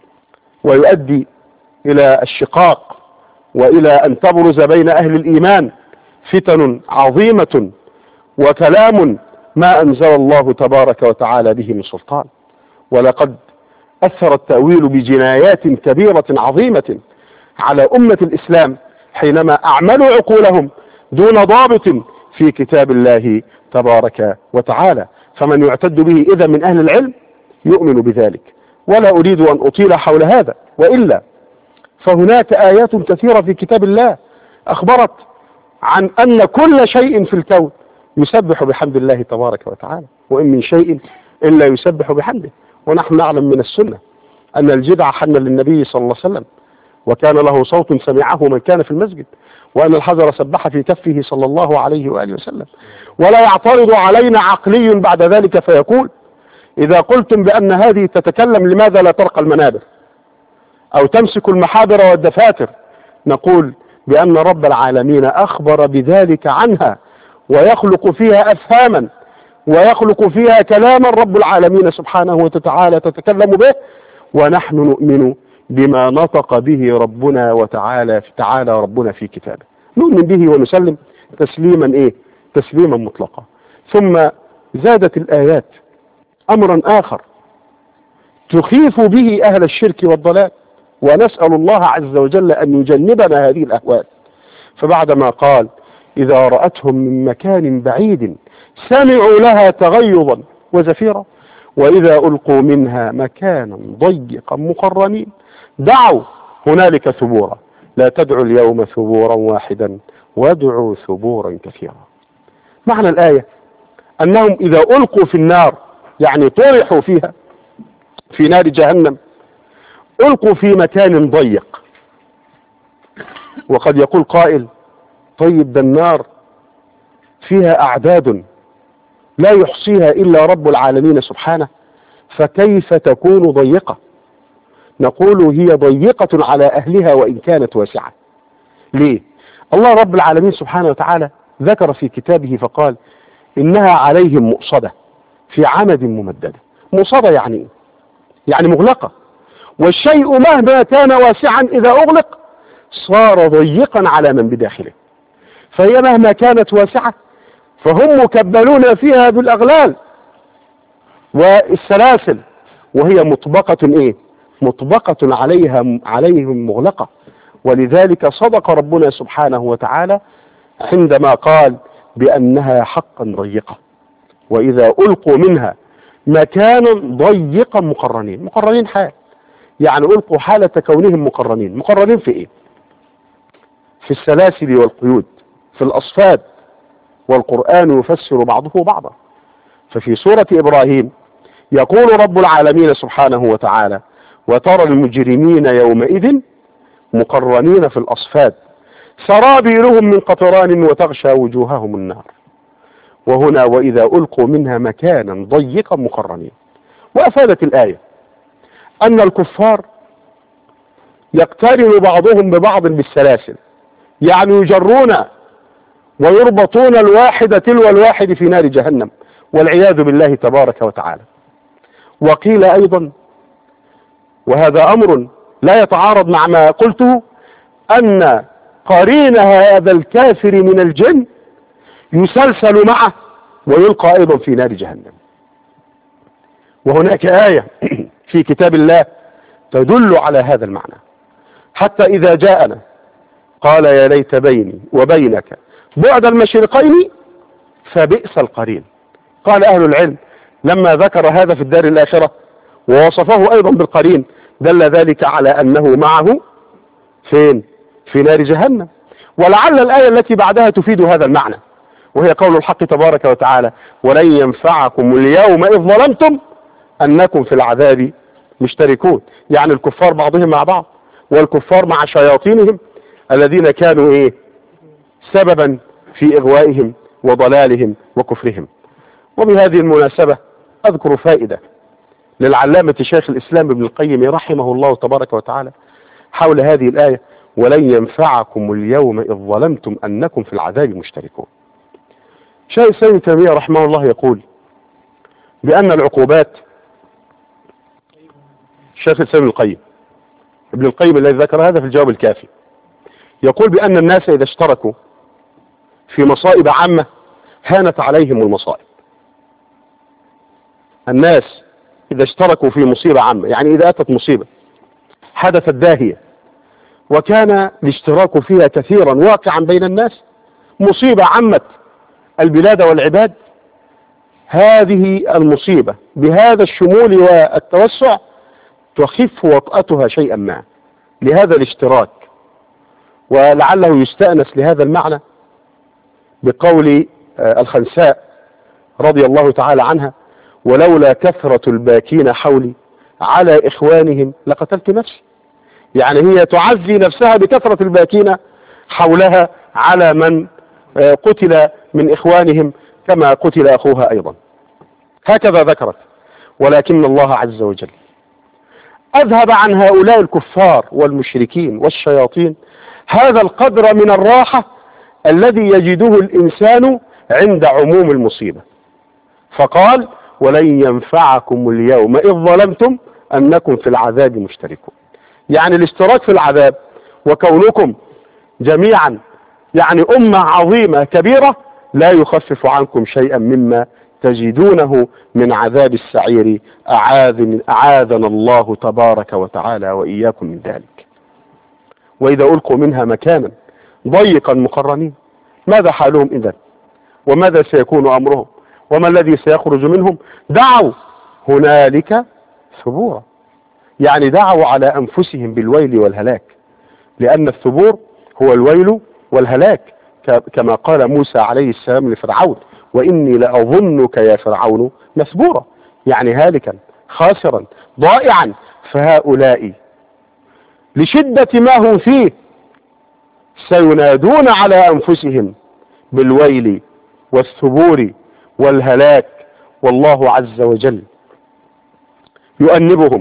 ويؤدي إلى الشقاق وإلى أن تبرز بين أهل الإيمان فتن عظيمة وكلام ما أنزل الله تبارك وتعالى به من سلطان. ولقد أثر التأويل بجنايات كبيرة عظيمة على أمة الإسلام حينما أعملوا عقولهم دون ضابط في كتاب الله تبارك وتعالى، فمن يعتد به إذا من أهل العلم يؤمن بذلك. ولا أريد أن أطيل حول هذا، وإلا فهناك آيات كثيرة في كتاب الله أخبرت عن أن كل شيء في الكون يسبح بحمد الله تبارك وتعالى، وإن من شيء إلا يسبح بحمده. ونحن نعلم من السنة أن الجدع حن للنبي صلى الله عليه وسلم وكان له صوت سمعه من كان في المسجد، وأن الحجر سبح في كفه صلى الله عليه وآله وسلم. ولا يعترض علينا عقلي بعد ذلك فيقول إذا قلتم بأن هذه تتكلم لماذا لا ترقى المنابر أو تمسك المحابر والدفاتر؟ نقول بأن رب العالمين أخبر بذلك عنها ويخلق فيها أفهاما ويخلق فيها كلاما رب العالمين سبحانه وتعالى تتكلم به، ونحن نؤمن بما نطق به ربنا وتعالى تعالى ربنا في كتابه، نؤمن به ونسلم تسليما إيه؟ تسليما مطلقا. ثم زادت الآيات أمرا آخر تخيف به أهل الشرك والضلال، ونسأل الله عز وجل أن يجنبنا هذه الأهوال. فبعدما قال إذا رأتهم من مكان بعيد سمعوا لها تغيظا وزفيرا وإذا ألقوا منها مكانا ضيقا مقرنين دعوا هنالك ثبورا لا تدعوا اليوم ثبورا واحدا وادعوا ثبورا كثيرا. معنى الآية أنهم إذا ألقوا في النار يعني طرحوا فيها في نار جهنم ألقوا في مكان ضيق. وقد يقول قائل طيب ده النار فيها أعداد لا يحصيها إلا رب العالمين سبحانه، فكيف تكون ضيقة؟ نقول هي ضيقة على أهلها وإن كانت واسعة. ليه؟ الله رب العالمين سبحانه وتعالى ذكر في كتابه فقال إنها عليهم مؤصدة في عمد ممددة. مؤصدة يعني إيه؟ يعني مغلقة، والشيء مهما كان واسعا إذا أغلق صار ضيقا على من بداخله، فهي مهما كانت واسعة فهم مكبلون فيها بالأغلال والسلاسل، وهي مطبقة إيه؟ مطبقة عليها عليهم مغلقة. ولذلك صدق ربنا سبحانه وتعالى عندما قال بأنها حقا ضيقة. وإذا ألقوا منها مكانا ضيقا مقرنين. مقرنين حال يعني ألقوا حالة كونهم مقرنين. مقرنين في إيه؟ في السلاسل والقيود، في الأصفاد، والقرآن يفسر بعضه بعضا. ففي سورة إبراهيم يقول رب العالمين سبحانه وتعالى وترى المجرمين يومئذ مقرنين في الأصفاد سرابيلهم من قطران وتغشى وجوههم النار. وهنا وإذا ألقوا منها مكانا ضيقا مقرنين. وأفادت الآية أن الكفار يقترن بعضهم ببعض بالسلاسل، يعني يجرون ويربطون الواحد تلو الواحد في نار جهنم والعياذ بالله تبارك وتعالى. وقيل أيضا وهذا أمر لا يتعارض مع ما قلته أن قرين هذا الكافر من الجن يسلسل معه ويلقى أيضا في نار جهنم. وهناك آية في كتاب الله تدل على هذا المعنى، حتى إذا جاءنا قال يا ليت بيني وبينك بعد المشرقين فبئس القرين. قال أهل العلم لما ذكر هذا في الدار الآخرة ووصفه أيضا بالقرين دل ذلك على أنه معه فين؟ في نار جهنم. ولعل الآية التي بعدها تفيد هذا المعنى، وهي قول الحق تبارك وتعالى ولن ينفعكم اليوم إذ ظلمتم أنكم في العذاب مشتركون. يعني الكفار بعضهم مع بعض، والكفار مع شياطينهم الذين كانوا إيه؟ سببا في إغوائهم وضلالهم وكفرهم. وبهذه المناسبة أذكر فائدة للعلامة شيخ الإسلام ابن القيم رحمه الله تبارك وتعالى حول هذه الآية ولن ينفعكم اليوم إذ ظلمتم أنكم في العذاب مشتركون. شيخ الإسلام ابن تيمية رحمه الله يقول بأن العقوبات، شيخ الإسلام ابن القيم ابن القيم الذي ذكر هذا في الجواب الكافي يقول بأن الناس إذا اشتركوا في مصائب عامة هانت عليهم المصائب. الناس إذا اشتركوا في مصيبة عامة، يعني إذا أتت مصيبة حدثت داهية وكان الاشتراك فيها كثيرا واقعا بين الناس، مصيبة عمت البلاد والعباد، هذه المصيبة بهذا الشمول والتوسع تخف وطأتها شيئا ما لهذا الاشتراك. ولعله يستأنس لهذا المعنى بقول الخنساء رضي الله تعالى عنها ولولا كثرة الباكين حولي على إخوانهم لقتلت نفسي. يعني هي تعزي نفسها بكثرة الباكين حولها على من قتل من إخوانهم كما قتل أخوها أيضا. هكذا ذكرت. ولكن الله عز وجل أذهب عن هؤلاء الكفار والمشركين والشياطين هذا القدر من الراحة الذي يجده الإنسان عند عموم المصيبة، فقال ولن ينفعكم اليوم إذ ظلمتم أنكم في العذاب مشتركون. يعني الاشتراك في العذاب وكونكم جميعا يعني أمة عظيمة كبيرة لا يخفف عنكم شيئا مما تجدونه من عذاب السعير، أعاذنا الله تبارك وتعالى وإياكم من ذلك. وإذا ألقوا منها مكانا ضيقا مقرنين ماذا حالهم إذن؟ وماذا سيكون أمرهم؟ وما الذي سيخرج منهم؟ دعوا هنالك ثبورا، يعني دعوا على أنفسهم بالويل والهلاك، لأن الثبور هو الويل والهلاك كما قال موسى عليه السلام لفرعون وإني لأظنك يا فرعون مثبورا، يعني هالكا خاسرا ضائعا، فهؤلاء لشدة ما هم فيه سينادون على أنفسهم بالويل والثبور والهلاك، والله عز وجل يؤنبهم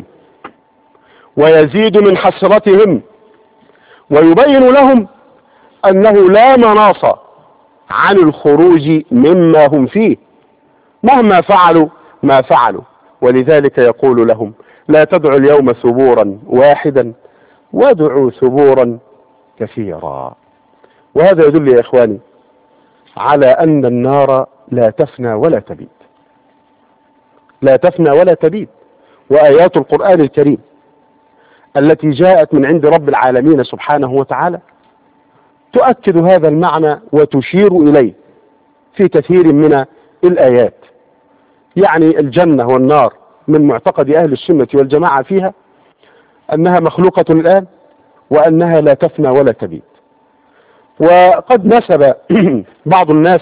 ويزيد من حسرتهم ويبين لهم أنه لا مناص عن الخروج مما هم فيه مهما فعلوا ما فعلوا. ولذلك يقول لهم: لا تدعوا اليوم ثبورا واحدا وادعوا ثبورا كثيرا. وهذا يدل يا إخواني على أن النار لا تفنى ولا تبيد، لا تفنى ولا تبيد. وآيات القرآن الكريم التي جاءت من عند رب العالمين سبحانه وتعالى تؤكد هذا المعنى وتشير إليه في كثير من الآيات. يعني الجنة والنار من معتقد أهل السنة والجماعة فيها أنها مخلوقة الآن وأنها لا تفنى ولا تبيد. وقد نسب بعض الناس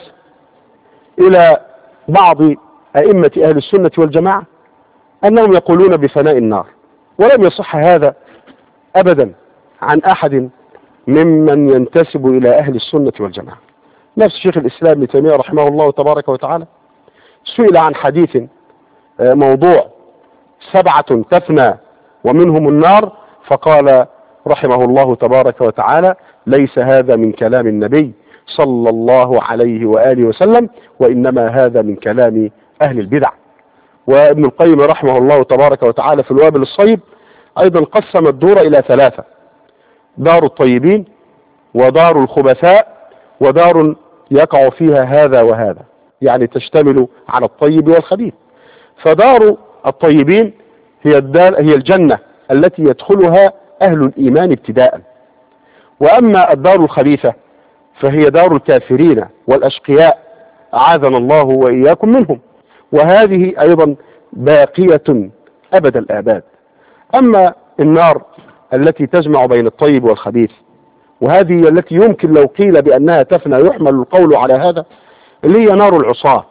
إلى بعض أئمة أهل السنة والجماعة أنهم يقولون بفناء النار، ولم يصح هذا أبدا عن أحد ممن ينتسب إلى أهل السنة والجماعة. نفس شيخ الإسلام ابن تيمية رحمه الله تبارك وتعالى سئل عن حديث موضوع سبعة تفنى ومنهم النار، فقال رحمه الله تبارك وتعالى: ليس هذا من كلام النبي صلى الله عليه وآله وسلم، وإنما هذا من كلام أهل البدع. وابن القيم رحمه الله تبارك وتعالى في الوابل الصيب أيضا قسم الدور إلى ثلاثة: دار الطيبين، ودار الخبثاء، ودار يقع فيها هذا وهذا، يعني تشتمل على الطيب والخبيث. فدار الطيبين هي الدار هي الجنة التي يدخلها أهل الإيمان ابتداء، وأما الدار الخبيثة فهي دار الكافرين والأشقياء، أعاذنا الله وإياكم منهم، وهذه أيضا باقية أبد الآباد. أما النار التي تجمع بين الطيب والخبيث، وهذه التي يمكن لو قيل بأنها تفنى يحمل القول على هذا، اللي هي نار العصاة.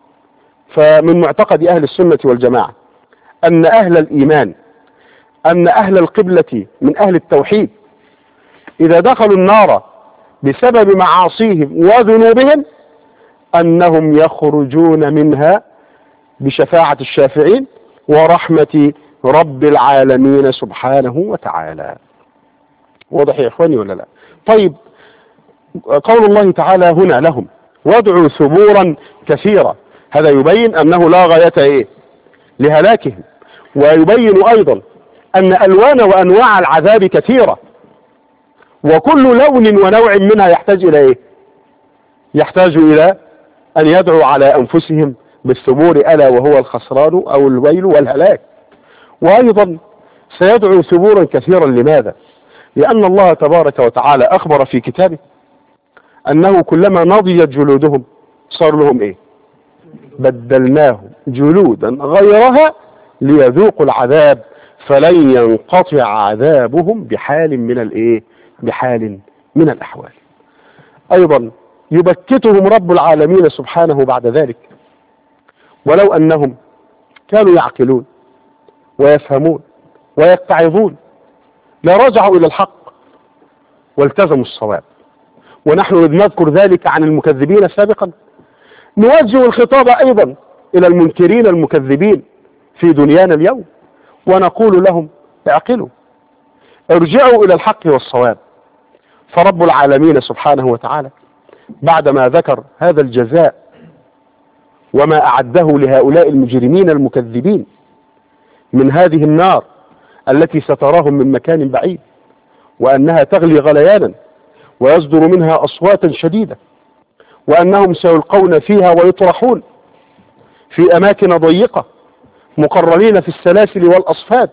فمن معتقد أهل السنة والجماعة أن أهل الإيمان، أن أهل القبلة من أهل التوحيد، إذا دخلوا النار بسبب معاصيهم وذنوبهم أنهم يخرجون منها بشفاعة الشافعين ورحمة رب العالمين سبحانه وتعالى. واضح يا إخواني ولا لا؟ طيب، قول الله تعالى هنا لهم: وادعوا ثبورا كثيرا، هذا يبين أنه لا غاية إيه لهلاكهم، ويبين أيضا أن ألوان وأنواع العذاب كثيرة، وكل لون ونوع منها يحتاج إلى إيه؟ يحتاج إلى أن يدعوا على أنفسهم بالثبور، ألا وهو الخسران أو الويل والهلاك. وأيضا سيدعو ثبورا كثيرا. لماذا؟ لأن الله تبارك وتعالى أخبر في كتابه أنه كلما نضجت جلودهم صار لهم إيه؟ بدلناهم جلودا غيرها ليذوقوا العذاب فلن ينقطع عذابهم بحال من الإيه؟ بحال من الأحوال. أيضا يبكتهم رب العالمين سبحانه بعد ذلك: ولو أنهم كانوا يعقلون ويفهمون ويتعظون لرجعوا إلى الحق والتزموا الصواب. ونحن نذكر ذلك عن المكذبين سابقا، نوجه الخطاب أيضا إلى المنكرين المكذبين في دنيانا اليوم ونقول لهم: اعقلوا، ارجعوا إلى الحق والصواب. فرب العالمين سبحانه وتعالى بعدما ذكر هذا الجزاء وما أعده لهؤلاء المجرمين المكذبين من هذه النار التي ستراهم من مكان بعيد، وأنها تغلي غليانا ويصدر منها أصواتا شديدة، وأنهم سيلقون فيها ويطرحون في أماكن ضيقة مقرنين في السلاسل والأصفاد.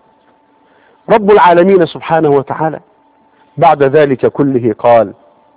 رب العالمين سبحانه وتعالى بعد ذلك كله قال: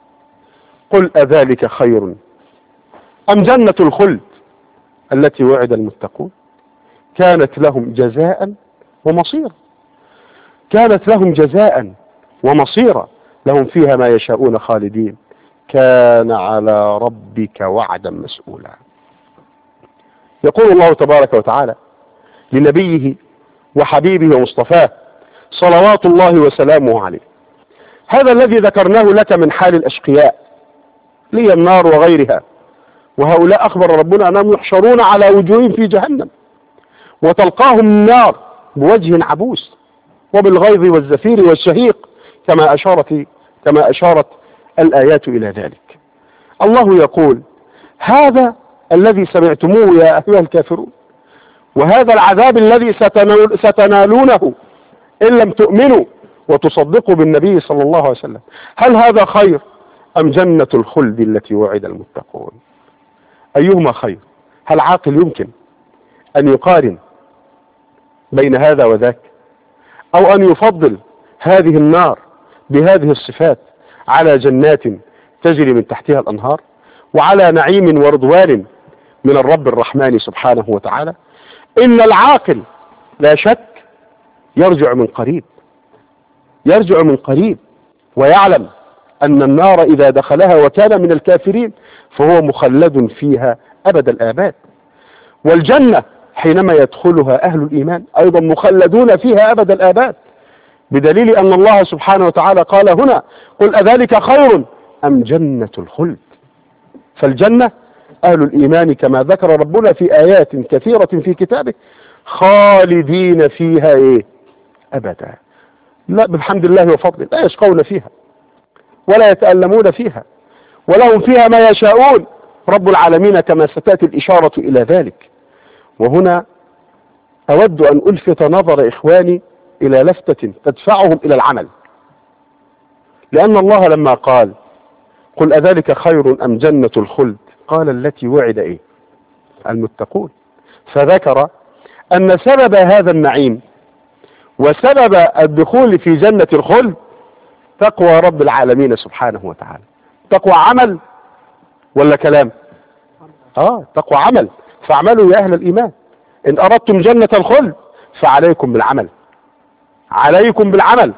قل أذلك خير أم جنة الخلد التي وعد المتقون كانت لهم جزاء ومصيرا. كانت لهم جزاء ومصيرا، لهم فيها ما يشاءون خالدين، كان على ربك وعدا مسؤولا. يقول الله تبارك وتعالى لنبيه وحبيبه ومصطفاه صلوات الله وسلامه عليه. هذا الذي ذكرناه لك من حال الأشقياء لي النار وغيرها، وهؤلاء أخبر ربنا أنهم يحشرون على وجوههم في جهنم وتلقاهم النار بوجه عبوس وبالغيظ والزفير والشهيق كما أشارت كما أشارت الآيات إلى ذلك. الله يقول: هذا الذي سمعتموه يا أيها الكافرون، وهذا العذاب الذي ستنال ستنالونه إن لم تؤمنوا وتصدقوا بالنبي صلى الله عليه وسلم، هل هذا خير أم جنة الخلد التي وعد المتقون؟ أيهما خير؟ هل عاقل يمكن أن يقارن بين هذا وذاك، أو أن يفضل هذه النار بهذه الصفات على جنات تجري من تحتها الأنهار وعلى نعيم ورضوان من الرب الرحمن سبحانه وتعالى؟ إن العاقل لا شك يرجع من قريب يرجع من قريب ويعلم أن النار إذا دخلها وكان من الكافرين فهو مخلد فيها أبد الآباد، والجنة حينما يدخلها أهل الإيمان أيضا مخلدون فيها أبد الآباد، بدليل أن الله سبحانه وتعالى قال هنا: قل أذلك خير أم جنة الخلد؟ فالجنة أهل الإيمان كما ذكر ربنا في آيات كثيرة في كتابه خالدين فيها إيه؟ أبدا، لا بحمد الله وفضله، لا يشقون فيها ولا يتألمون فيها، ولهم فيها ما يشاءون رب العالمين كما ستأتي الإشارة إلى ذلك. وهنا أود أن ألفت نظر إخواني إلى لفتة تدفعهم إلى العمل، لأن الله لما قال: قل أذلك خير أم جنة الخلد؟ قال: التي وعد إيه؟ المتقون. فذكر أن سبب هذا النعيم وسبب الدخول في جنة الخلد تقوى رب العالمين سبحانه وتعالى. تقوى عمل ولا كلام؟ آه تقوى عمل. فاعملوا يا أهل الإيمان إن أردتم جنة الخلد فعليكم بالعمل، عليكم بالعمل.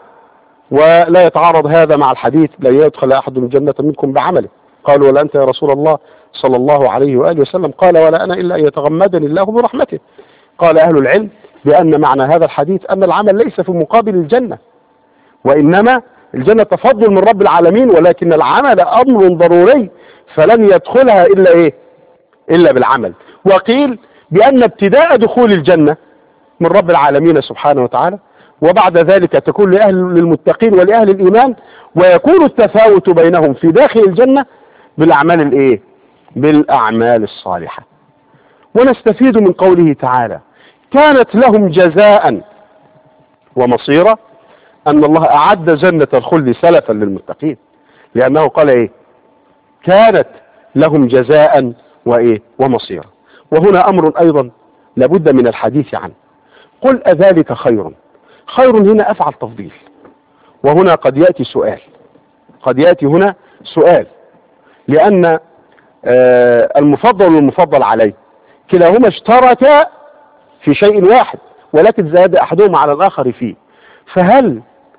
ولا يتعارض هذا مع الحديث: لن يدخل أحد الجنة منكم بعمله. قالوا: ولا أنت يا رسول الله صلى الله عليه وآله وسلم؟ قال: ولا أنا إلا أن يتغمدني الله برحمته. قال أهل العلم بأن معنى هذا الحديث أن العمل ليس في مقابل الجنة، وإنما الجنة تفضل من رب العالمين، ولكن العمل أمر ضروري فلن يدخلها إلا إيه؟ إلا بالعمل. وقيل بأن ابتداء دخول الجنة من رب العالمين سبحانه وتعالى، وبعد ذلك تكون لأهل للمتقين ولأهل الإيمان، ويكون التفاوت بينهم في داخل الجنة بالأعمال الإيه؟ بالأعمال الصالحة. ونستفيد من قوله تعالى: كانت لهم جزاء ومصيرا، أن الله أعد جنة الخلد سلفا للمتقين، لأنه قال إيه؟ كانت لهم جزاء وإيه؟ ومصيرا. وهنا أمر أيضا لابد من الحديث عنه. قل أذلك خير؟ خير هنا أفعل تفضيل، وهنا قد يأتي سؤال قد يأتي هنا سؤال لأن آه المفضل والمفضل عليه كلاهما اشتركا في شيء واحد، ولكن زاد أحدهما على الآخر فيه. فهل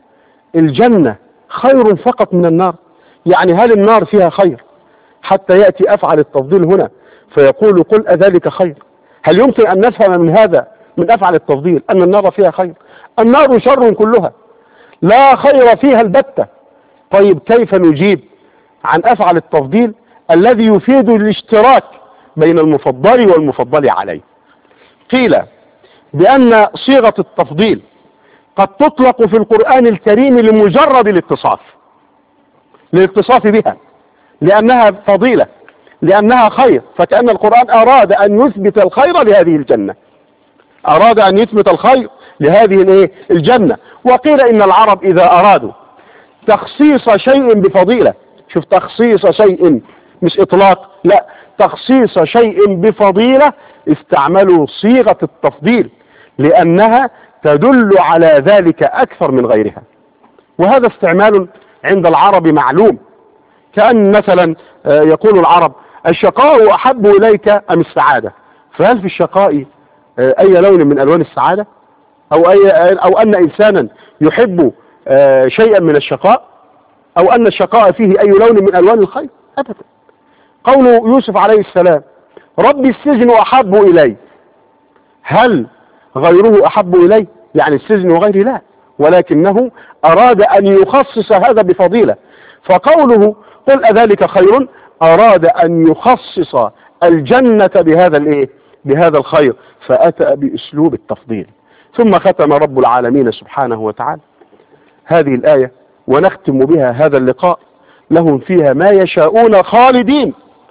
الجنة خير فقط من النار؟ يعني هل النار فيها خير حتى يأتي أفعل التفضيل هنا فيقول: قل أذلك خير؟ هل يمكن أن نفهم من هذا من أفعل التفضيل أن النار فيها خير؟ النار شر كلها، لا خير فيها البتة. طيب كيف نجيب عن أفعل التفضيل الذي يفيد الاشتراك بين المفضل والمفضل عليه؟ قيل بأن صيغة التفضيل قد تطلق في القرآن الكريم لمجرد الاتصاف للاتصاف بها، لأنها فضيلة، لأنها خير، فكأن القرآن أراد أن يثبت الخير لهذه الجنة أراد أن يثبت الخير لهذه الجنة. وقيل إن العرب إذا أرادوا تخصيص شيء بفضيلة، شوف تخصيص شيء مش إطلاق، لا تخصيص شيء بفضيلة، استعملوا صيغة التفضيل لأنها تدل على ذلك أكثر من غيرها. وهذا استعمال عند العرب معلوم، كأن مثلا يقول العرب: الشقاء أحب إليك أم السعادة؟ فهل في الشقاء أي لون من ألوان السعادة؟ أو, أي أو أن إنسانا يحب شيئا من الشقاء، أو أن الشقاء فيه أي لون من ألوان الخير؟ أبدا. قول يوسف عليه السلام: ربي السجن أحب إلي، هل غيره أحب إليه، يعني السجن وغيره لا، ولكنه أراد أن يخصص هذا بفضيلة. فقوله قل أذلك خير أراد أن يخصص الجنة بهذا الإيه؟ بهذا الخير، فأتى بأسلوب التفضيل. ثم ختم رب العالمين سبحانه وتعالى هذه الآية ونختم بها هذا اللقاء: لهم فيها ما يشاءون خالدين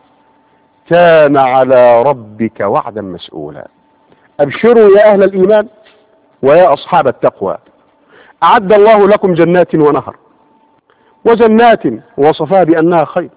كان على ربك وعدا مسؤولا. أبشروا يا أهل الإيمان ويا أصحاب التقوى، أعد الله لكم جنات ونهر، وجنات وصفها بأنها خير،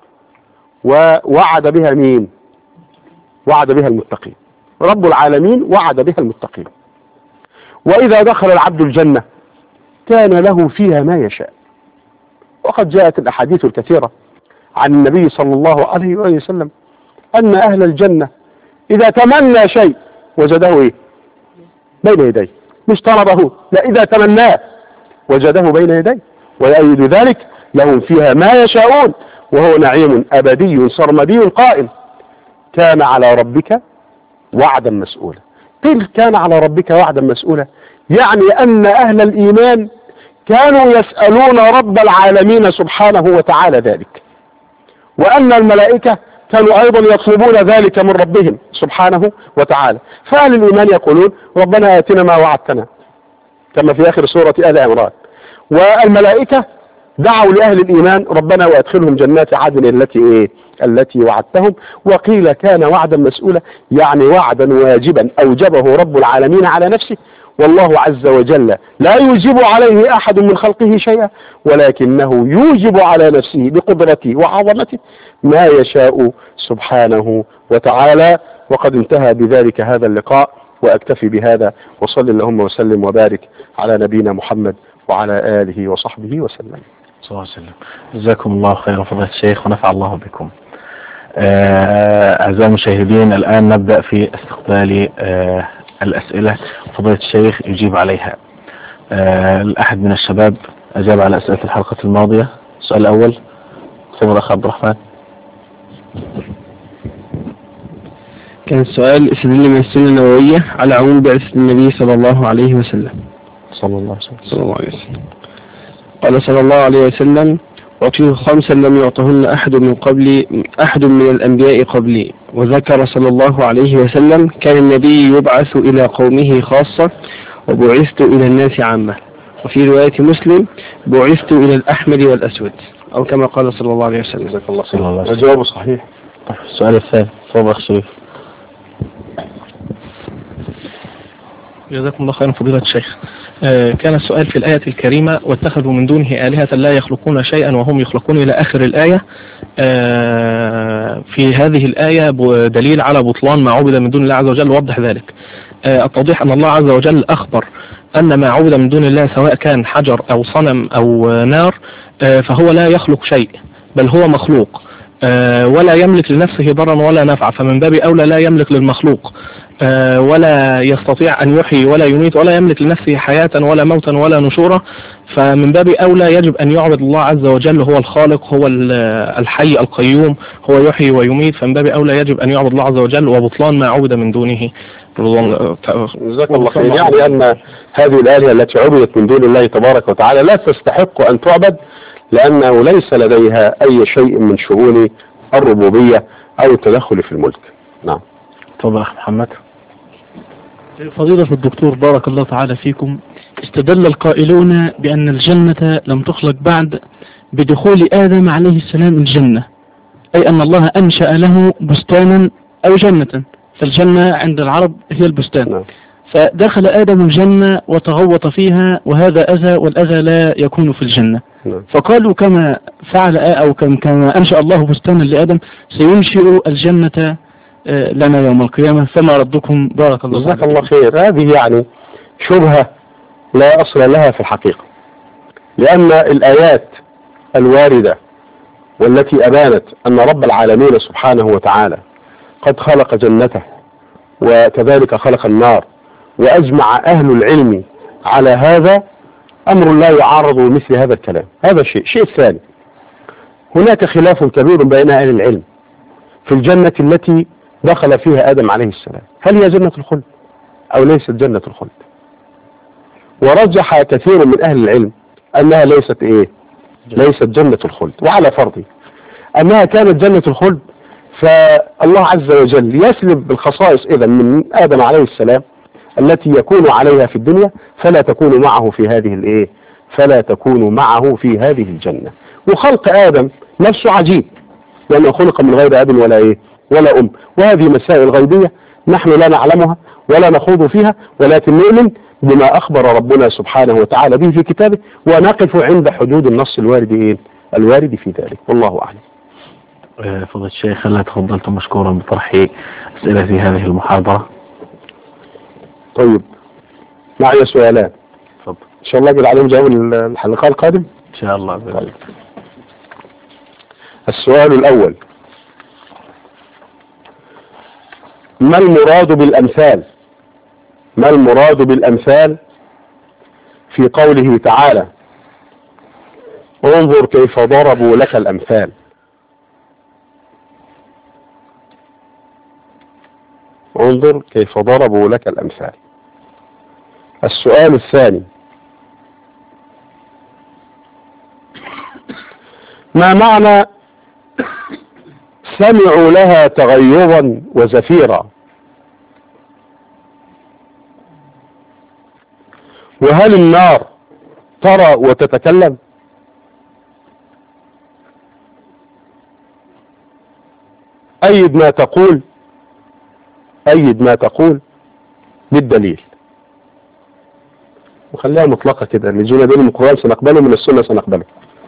ووعد بها مين؟ وعد بها المتقين. رب العالمين وعد بها المتقين. وإذا دخل العبد الجنة كان له فيها ما يشاء. وقد جاءت الأحاديث الكثيرة عن النبي صلى الله عليه وآله وسلم أن أهل الجنة إذا تمنى شيء وجده إيه؟ بين يديه، مش طلبه، لا، إذا تمناه وجده بين يديه. ويؤيد ذلك لهم فيها ما يشاءون وهو نعيم أبدي سرمدي قائم كان على ربك وعدا مسؤولا. قيل كان على ربك وعدا مسؤولا، يعني أن أهل الإيمان كانوا يسألون رب العالمين سبحانه وتعالى ذلك، وأن الملائكة كانوا أيضا يطلبون ذلك من ربهم سبحانه وتعالى. فأهل الإيمان يقولون ربنا آتنا ما وعدتنا كما في آخر سورة آل عمران، والملائكة دعوا لأهل الإيمان ربنا وأدخلهم جنات عدن التي إيه؟ التي وعدتهم. وقيل كان وعدا مسؤولا، يعني وعدا واجبا أوجبه رب العالمين على نفسه، والله عز وجل لا يوجب عليه أحد من خلقه شيئا، ولكنه يوجب على نفسه بقدرته وعظمته ما يشاء سبحانه وتعالى. وقد انتهى بذلك هذا اللقاء، وأكتفي بهذا، وصل اللهم وسلم وبارك على نبينا محمد وعلى آله وصحبه وسلم. صلى الله عليه وسلم. جزاكم الله خيرا فضيلة الشيخ ونفع الله بكم. أعزائي المشاهدين، الآن نبدأ في استقبال آه الأسئلة، فضيلة الشيخ يجيب عليها. آه الأحد من الشباب أجاب على أسئلة الحلقة الماضية. السؤال الأول تفضل أخ عبد الرحمن. كان السؤال: استدل من السنة النبوية على عموم بعثة النبي صلى الله عليه وسلم. صلى الله عليه وسلم. صلى الله عليه وسلم. قال صلى الله عليه وسلم: أعطيه خمسا لم يعطهن أحد من قبلي أحد من الأنبياء قبلي. وذكر صلى الله عليه وسلم: كان النبي يبعث إلى قومه خاصة وبعثت إلى الناس عامة. وفي رواية مسلم: بعثت إلى الأحمر والأسود، أو كما قال صلى الله عليه وسلم. جزاك الله خير. الجواب صحيح. السؤال الثاني تفضل أخ شريف. جزاكم الله خيرا فضيلة الشيخ. آه كان السؤال في الآية الكريمة: واتخذوا من دونه آلهة لا يخلقون شيئا وهم يخلقون، إلى آخر الآية. آه في هذه الآية دليل على بطلان ما عبد من دون الله عز وجل، وضح ذلك. آه التوضيح أن الله عز وجل أخبر أن ما عبد من دون الله سواء كان حجر أو صنم أو نار آه فهو لا يخلق شيء، بل هو مخلوق، آه ولا يملك لنفسه ضرا ولا نفع، فمن باب أولى لا يملك للمخلوق آه ولا يستطيع أن يحيي ولا يميت، ولا يملك لنفسه حياة ولا موتا ولا نشورا، فمن باب أولى يجب أن يعبد الله عز وجل، هو الخالق، هو الحي القيوم، هو يحيي ويميت، فمن باب أولى يجب أن يعبد الله عز وجل، وبطلان ما عبد من دونه. جزاك الله خير. يعني أن هذه الآلهة التي عبدت من دون الله تبارك وتعالى لا تستحق أن تعبد، لأنه ليس لديها أي شيء من شؤون الربوبية أو التدخل في الملك. نعم. تفضل أخ محمد. فضيلة الدكتور بارك الله تعالى فيكم، استدل القائلون بأن الجنة لم تخلق بعد بدخول آدم عليه السلام الجنة، أي أن الله أنشأ له بستانا أو جنة، فالجنة عند العرب هي البستان. نعم. فدخل آدم الجنة وتغوط فيها، وهذا أذى، والأذى لا يكون في الجنة. نعم. فقالوا كما فعل أو كما أنشأ الله بستانا لآدم سينشئ الجنة لنا يوم القيامة، فما ردكم بارك الله جزاك الله خير. هذه يعني شبهة لا أصل لها في الحقيقة، لأن الآيات الواردة والتي أبانت أن رب العالمين سبحانه وتعالى قد خلق جنته وكذلك خلق النار، وأجمع أهل العلم على هذا، أمر لا يعارض مثل هذا الكلام. هذا شيء. شيء ثاني، هناك خلاف كبير بين أهل العلم في الجنة التي دخل فيها آدم عليه السلام. هل هي جنة الخلد أو ليست جنة الخلد. ورجح كثير من أهل العلم أنها ليست إيه ليست جنة الخلد، وعلى فرض أنها كانت جنة الخلد فالله عز وجل يسلب الخصائص إذا من آدم عليه السلام التي يكون عليها في الدنيا، فلا تكون معه في هذه الإيه فلا تكون معه في هذه الجنة. وخلق آدم نفسه عجيب، لأنه خلق من غير أب ولا إيه ولا أم، وهذه مسائل غيبية نحن لا نعلمها ولا نخوض فيها، ولكن نؤمن بما أخبر ربنا سبحانه وتعالى به في كتابه، ونقف عند حدود النص الوارد إيه الوارد في ذلك، والله أعلم. فضل الشيخ، هل تفضلتم مشكورا بطرح أسئلة في هذه المحاضرة؟ طيب، معي سؤالان تفضل. إن شاء الله أجل عليهم جواب الحلقة القادم إن شاء الله. طيب. السؤال الأول: ما المراد بالأمثال ما المراد بالأمثال في قوله تعالى: انظر كيف ضربوا لك الأمثال؟ انظر كيف ضربوا لك الأمثال. السؤال الثاني: ما معنى سمعوا لها تغيظا وزفيرا؟ وهل النار ترى وتتكلم؟ أيد ما تقول أيد ما تقول بالدليل. وخليها مطلقة كده، اللي جينا بين القرآن سنقبله، من السنة سنقبله.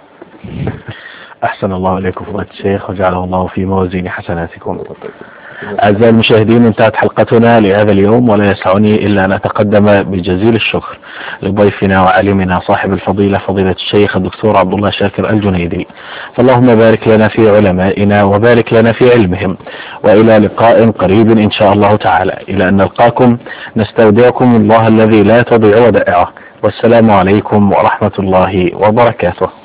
أحسن الله إليكم فضيلة الشيخ، وجعله الله في موازين حسناتكم. أعزائي المشاهدين، انتهت حلقتنا لهذا اليوم، ولا يسعني إلا أن أتقدم بجزيل الشكر لضيفنا وعالمنا صاحب الفضيلة فضيلة الشيخ الدكتور عبد الله شاكر الجنيدي. فاللهم بارك لنا في علمائنا وبارك لنا في علمهم، وإلى لقاء قريب إن شاء الله تعالى. إلى أن نلقاكم نستودعكم الله الذي لا تضيع ودائعه، والسلام عليكم ورحمة الله وبركاته.